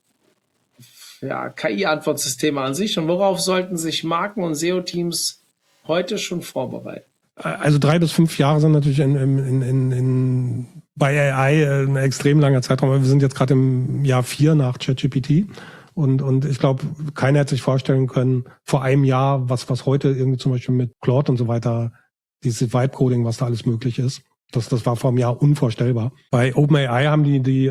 KI-Antwortsysteme an sich und worauf sollten sich Marken und SEO-Teams heute schon vorbereiten? Also 3 bis 5 Jahre sind natürlich bei AI ein extrem langer Zeitraum. Wir sind jetzt gerade im Jahr 4 nach ChatGPT und ich glaube, keiner hätte sich vorstellen können, vor einem Jahr, was heute irgendwie zum Beispiel mit Claude und so weiter, dieses Vibe-Coding, was da alles möglich ist. Das war vor einem Jahr unvorstellbar. Bei OpenAI haben die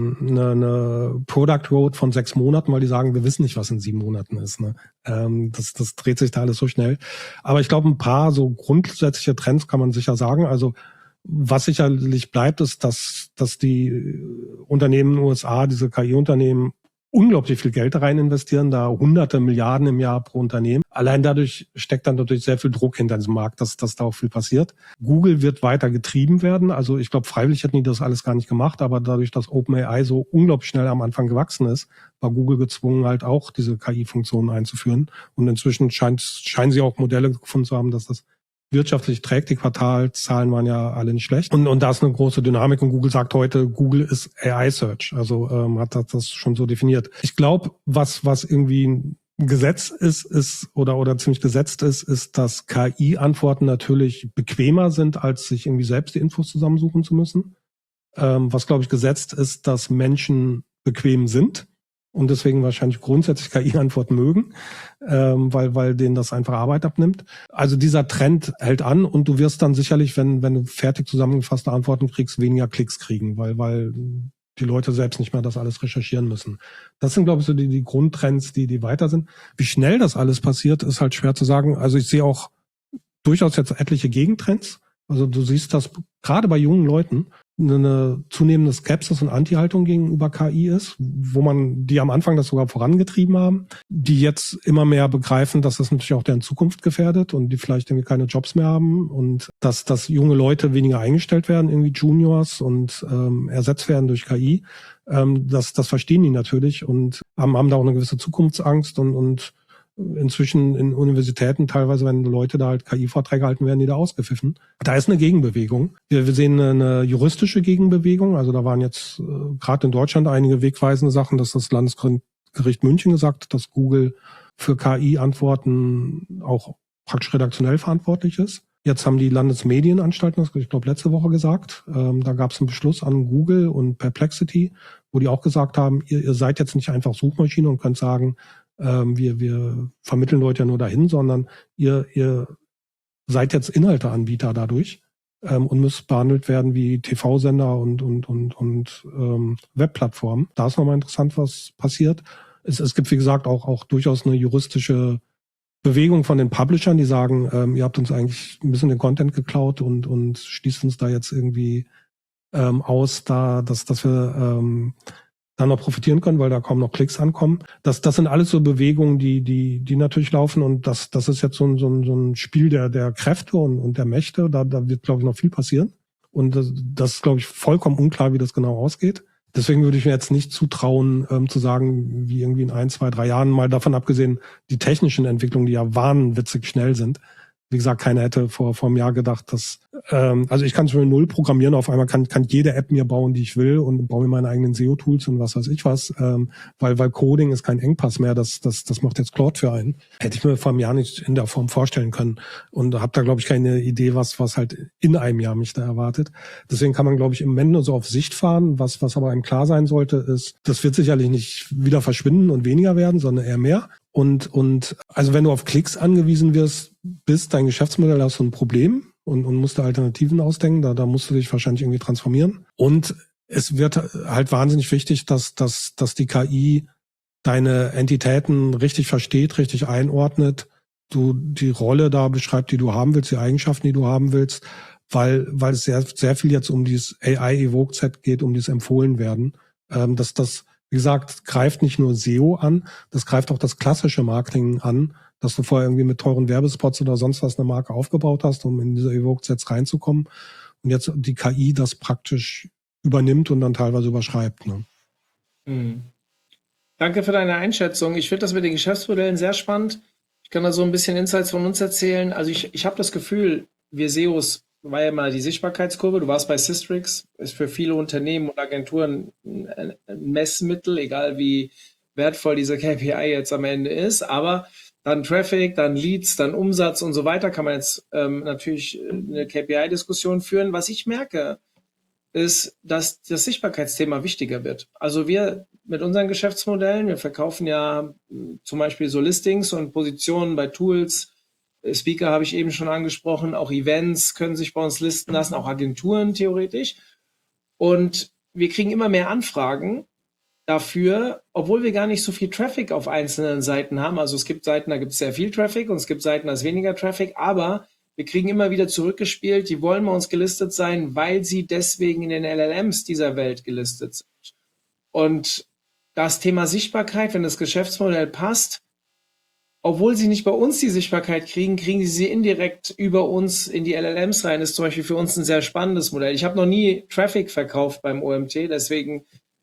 eine Product Road von 6 Monaten, weil die sagen, wir wissen nicht, was in 7 Monaten ist. Ne? Das dreht sich da alles so schnell. Aber ich glaube, ein paar so grundsätzliche Trends kann man sicher sagen. Also was sicherlich bleibt, ist, dass die Unternehmen in den USA, diese KI-Unternehmen, unglaublich viel Geld rein investieren, da hunderte Milliarden im Jahr pro Unternehmen. Allein dadurch steckt dann natürlich sehr viel Druck hinter diesem Markt, dass da auch viel passiert. Google wird weiter getrieben werden. Also ich glaube, freiwillig hätten die das alles gar nicht gemacht, aber dadurch, dass OpenAI so unglaublich schnell am Anfang gewachsen ist, war Google gezwungen, halt auch diese KI-Funktionen einzuführen. Und inzwischen scheinen sie auch Modelle gefunden zu haben, dass das wirtschaftlich trägt. Die Quartalszahlen waren ja alle nicht schlecht. Und da ist eine große Dynamik und Google sagt heute, Google ist AI Search. Also hat das schon so definiert. Ich glaube, was irgendwie ein Gesetz ist oder ziemlich gesetzt ist, dass KI-Antworten natürlich bequemer sind, als sich irgendwie selbst die Infos zusammensuchen zu müssen. Was, glaube ich, gesetzt ist, dass Menschen bequem sind und deswegen wahrscheinlich grundsätzlich KI-Antworten mögen, weil denen das einfach Arbeit abnimmt. Also dieser Trend hält an und du wirst dann sicherlich, wenn du fertig zusammengefasste Antworten kriegst, weniger Klicks kriegen, weil die Leute selbst nicht mehr das alles recherchieren müssen. Das sind, glaube ich, so die Grundtrends, die weiter sind. Wie schnell das alles passiert, ist halt schwer zu sagen. Also ich sehe auch durchaus jetzt etliche Gegentrends. Also du siehst, dass gerade bei jungen Leuten eine zunehmende Skepsis und Anti-Haltung gegenüber KI ist, wo man die am Anfang das sogar vorangetrieben haben, die jetzt immer mehr begreifen, dass das natürlich auch deren Zukunft gefährdet und die vielleicht irgendwie keine Jobs mehr haben und dass junge Leute weniger eingestellt werden, irgendwie Juniors und ersetzt werden durch KI. Das verstehen die natürlich und haben da auch eine gewisse Zukunftsangst und inzwischen in Universitäten teilweise, wenn Leute da halt KI-Vorträge halten, werden die da ausgepfiffen. Da ist eine Gegenbewegung. Wir sehen eine juristische Gegenbewegung. Also da waren jetzt gerade in Deutschland einige wegweisende Sachen, dass das Landesgericht München gesagt hat, dass Google für KI-Antworten auch praktisch redaktionell verantwortlich ist. Jetzt haben die Landesmedienanstalten, das ich glaube letzte Woche gesagt, da gab es einen Beschluss an Google und Perplexity, wo die auch gesagt haben, ihr seid jetzt nicht einfach Suchmaschine und könnt sagen, wir vermitteln Leute ja nur dahin, sondern ihr seid jetzt Inhalteanbieter dadurch und müsst behandelt werden wie TV-Sender und Webplattformen. Da ist nochmal interessant, was passiert. Es gibt, wie gesagt, auch durchaus eine juristische Bewegung von den Publishern, die sagen, ihr habt uns eigentlich ein bisschen den Content geklaut und schließt uns da jetzt irgendwie aus, dass wir da noch profitieren können, weil da kaum noch Klicks ankommen. Das sind alles so Bewegungen, die natürlich laufen, und das ist jetzt so ein Spiel der Kräfte und der Mächte. Da wird, glaube ich, noch viel passieren. Und das ist, glaube ich, vollkommen unklar, wie das genau ausgeht. Deswegen würde ich mir jetzt nicht zutrauen, zu sagen, wie irgendwie in 1, 2, 3 Jahren, mal davon abgesehen, die technischen Entwicklungen, die ja wahnwitzig schnell sind. Wie gesagt, keiner hätte vor einem Jahr gedacht, dass, also ich kann schon 0 programmieren, auf einmal kann jede App mir bauen, die ich will, und baue mir meine eigenen SEO-Tools und was weiß ich was, weil Coding ist kein Engpass mehr, das macht jetzt Claude für einen. Hätte ich mir vor einem Jahr nicht in der Form vorstellen können, und habe da, glaube ich, keine Idee, was halt in einem Jahr mich da erwartet. Deswegen kann man, glaube ich, im Moment nur so auf Sicht fahren. Was aber einem klar sein sollte, ist, das wird sicherlich nicht wieder verschwinden und weniger werden, sondern eher mehr. Und also wenn du auf Klicks angewiesen bist, dein Geschäftsmodell, hast du ein Problem und musst da Alternativen ausdenken, da musst du dich wahrscheinlich irgendwie transformieren. Und es wird halt wahnsinnig wichtig, dass die KI deine Entitäten richtig versteht, richtig einordnet, du die Rolle da beschreibt, die du haben willst, die Eigenschaften, die du haben willst, weil es sehr, sehr viel jetzt um dieses AI-Evoked-Set geht, um dieses Empfohlenwerden, das wie gesagt, greift nicht nur SEO an, das greift auch das klassische Marketing an, dass du vorher irgendwie mit teuren Werbespots oder sonst was eine Marke aufgebaut hast, um in diese Evoked-Sets reinzukommen. Und jetzt die KI das praktisch übernimmt und dann teilweise überschreibt. Ne? Mhm. Danke für deine Einschätzung. Ich finde das mit den Geschäftsmodellen sehr spannend. Ich kann da so ein bisschen Insights von uns erzählen. Also ich habe das Gefühl, wir SEOs, war ja mal die Sichtbarkeitskurve, du warst bei Systrix, ist für viele Unternehmen und Agenturen ein Messmittel, egal wie wertvoll diese KPI jetzt am Ende ist, aber dann Traffic, dann Leads, dann Umsatz und so weiter, kann man jetzt natürlich eine KPI-Diskussion führen. Was ich merke, ist, dass das Sichtbarkeitsthema wichtiger wird. Also wir mit unseren Geschäftsmodellen, wir verkaufen ja zum Beispiel so Listings und Positionen bei Tools. Speaker habe ich eben schon angesprochen, auch Events können sich bei uns listen lassen, auch Agenturen theoretisch. Und wir kriegen immer mehr Anfragen dafür, obwohl wir gar nicht so viel Traffic auf einzelnen Seiten haben. Also es gibt Seiten, da gibt es sehr viel Traffic, und es gibt Seiten, da ist weniger Traffic, aber wir kriegen immer wieder zurückgespielt, die wollen bei uns gelistet sein, weil sie deswegen in den LLMs dieser Welt gelistet sind. Und das Thema Sichtbarkeit, wenn das Geschäftsmodell passt, obwohl sie nicht bei uns die Sichtbarkeit kriegen sie indirekt über uns in die LLMs rein. Das ist zum Beispiel für uns ein sehr spannendes Modell. Ich habe noch nie Traffic verkauft beim OMT, deswegen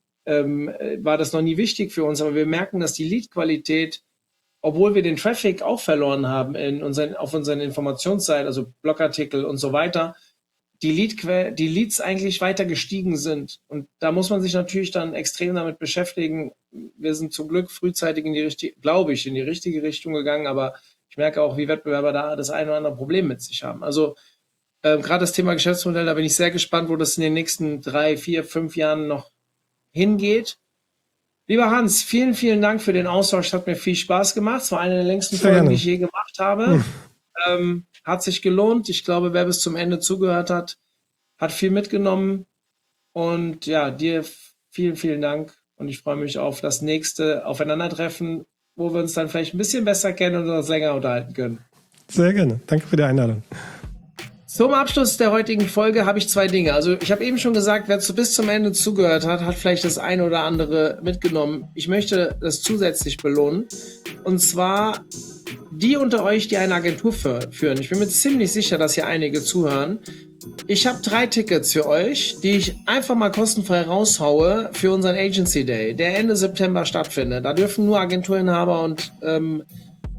war das noch nie wichtig für uns. Aber wir merken, dass die Lead-Qualität, obwohl wir den Traffic auch verloren haben auf unseren Informationsseiten, also Blogartikel und so weiter, die Leads eigentlich weiter gestiegen sind. Und da muss man sich natürlich dann extrem damit beschäftigen. Wir sind zum Glück frühzeitig in die richtige Richtung gegangen, aber ich merke auch, wie Wettbewerber da das eine oder andere Problem mit sich haben. Also gerade das Thema Geschäftsmodell, da bin ich sehr gespannt, wo das in den nächsten 3, 4, 5 Jahren noch hingeht. Lieber Hans, vielen, vielen Dank für den Austausch. Es hat mir viel Spaß gemacht. Es war eine der längsten Folgen, die ich je gemacht habe. Hat sich gelohnt. Ich glaube, wer bis zum Ende zugehört hat, hat viel mitgenommen. Und ja, dir vielen, vielen Dank. Und ich freue mich auf das nächste Aufeinandertreffen, wo wir uns dann vielleicht ein bisschen besser kennen und uns länger unterhalten können. Sehr gerne. Danke für die Einladung. Zum Abschluss der heutigen Folge habe ich 2 Dinge. Also ich habe eben schon gesagt, wer bis zum Ende zugehört hat, hat vielleicht das eine oder andere mitgenommen. Ich möchte das zusätzlich belohnen. Und zwar die unter euch, die eine Agentur führen. Ich bin mir ziemlich sicher, dass hier einige zuhören. Ich habe 3 Tickets für euch, die ich einfach mal kostenfrei raushaue für unseren Agency Day, der Ende September stattfindet. Da dürfen nur Agenturinhaber und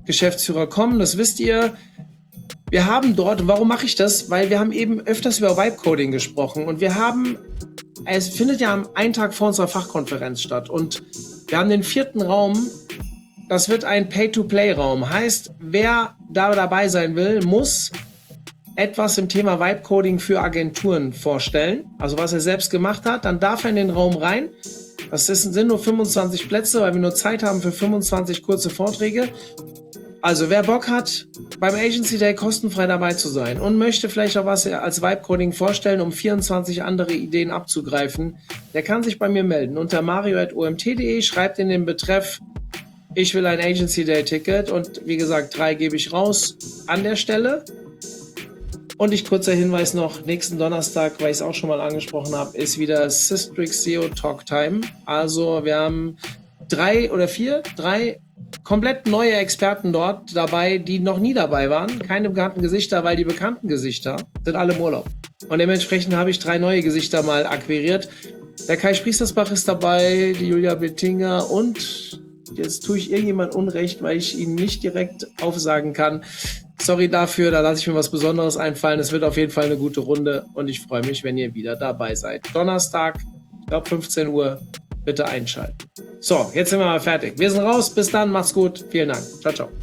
Geschäftsführer kommen, das wisst ihr. Wir haben dort, warum mache ich das? Weil wir haben eben öfters über Vibe-Coding gesprochen und es findet ja einen Tag vor unserer Fachkonferenz statt und wir haben den 4. Raum, das wird ein Pay-to-Play-Raum. Heißt, wer da dabei sein will, muss etwas im Thema Vibe-Coding für Agenturen vorstellen, also was er selbst gemacht hat, dann darf er in den Raum rein. Das sind nur 25 Plätze, weil wir nur Zeit haben für 25 kurze Vorträge. Also wer Bock hat, beim Agency Day kostenfrei dabei zu sein und möchte vielleicht auch was als Vibe-Coding vorstellen, um 24 andere Ideen abzugreifen, der kann sich bei mir melden unter mario@omt.de, schreibt in den Betreff, ich will ein Agency Day Ticket und wie gesagt, 3 gebe ich raus an der Stelle. Und kurzer Hinweis noch, nächsten Donnerstag, weil ich es auch schon mal angesprochen habe, ist wieder Systrix SEO Talk Time. Also wir haben 3 komplett neue Experten dort dabei, die noch nie dabei waren. Keine bekannten Gesichter, weil die bekannten Gesichter sind alle im Urlaub. Und dementsprechend habe ich 3 neue Gesichter mal akquiriert. Der Kai Spriestersbach ist dabei, die Julia Bettinger und jetzt tue ich irgendjemand Unrecht, weil ich ihn nicht direkt aufsagen kann. Sorry dafür, da lasse ich mir was Besonderes einfallen. Es wird auf jeden Fall eine gute Runde und ich freue mich, wenn ihr wieder dabei seid. Donnerstag, ich glaube 15 Uhr, bitte einschalten. So, jetzt sind wir mal fertig. Wir sind raus. Bis dann, macht's gut. Vielen Dank. Ciao, ciao.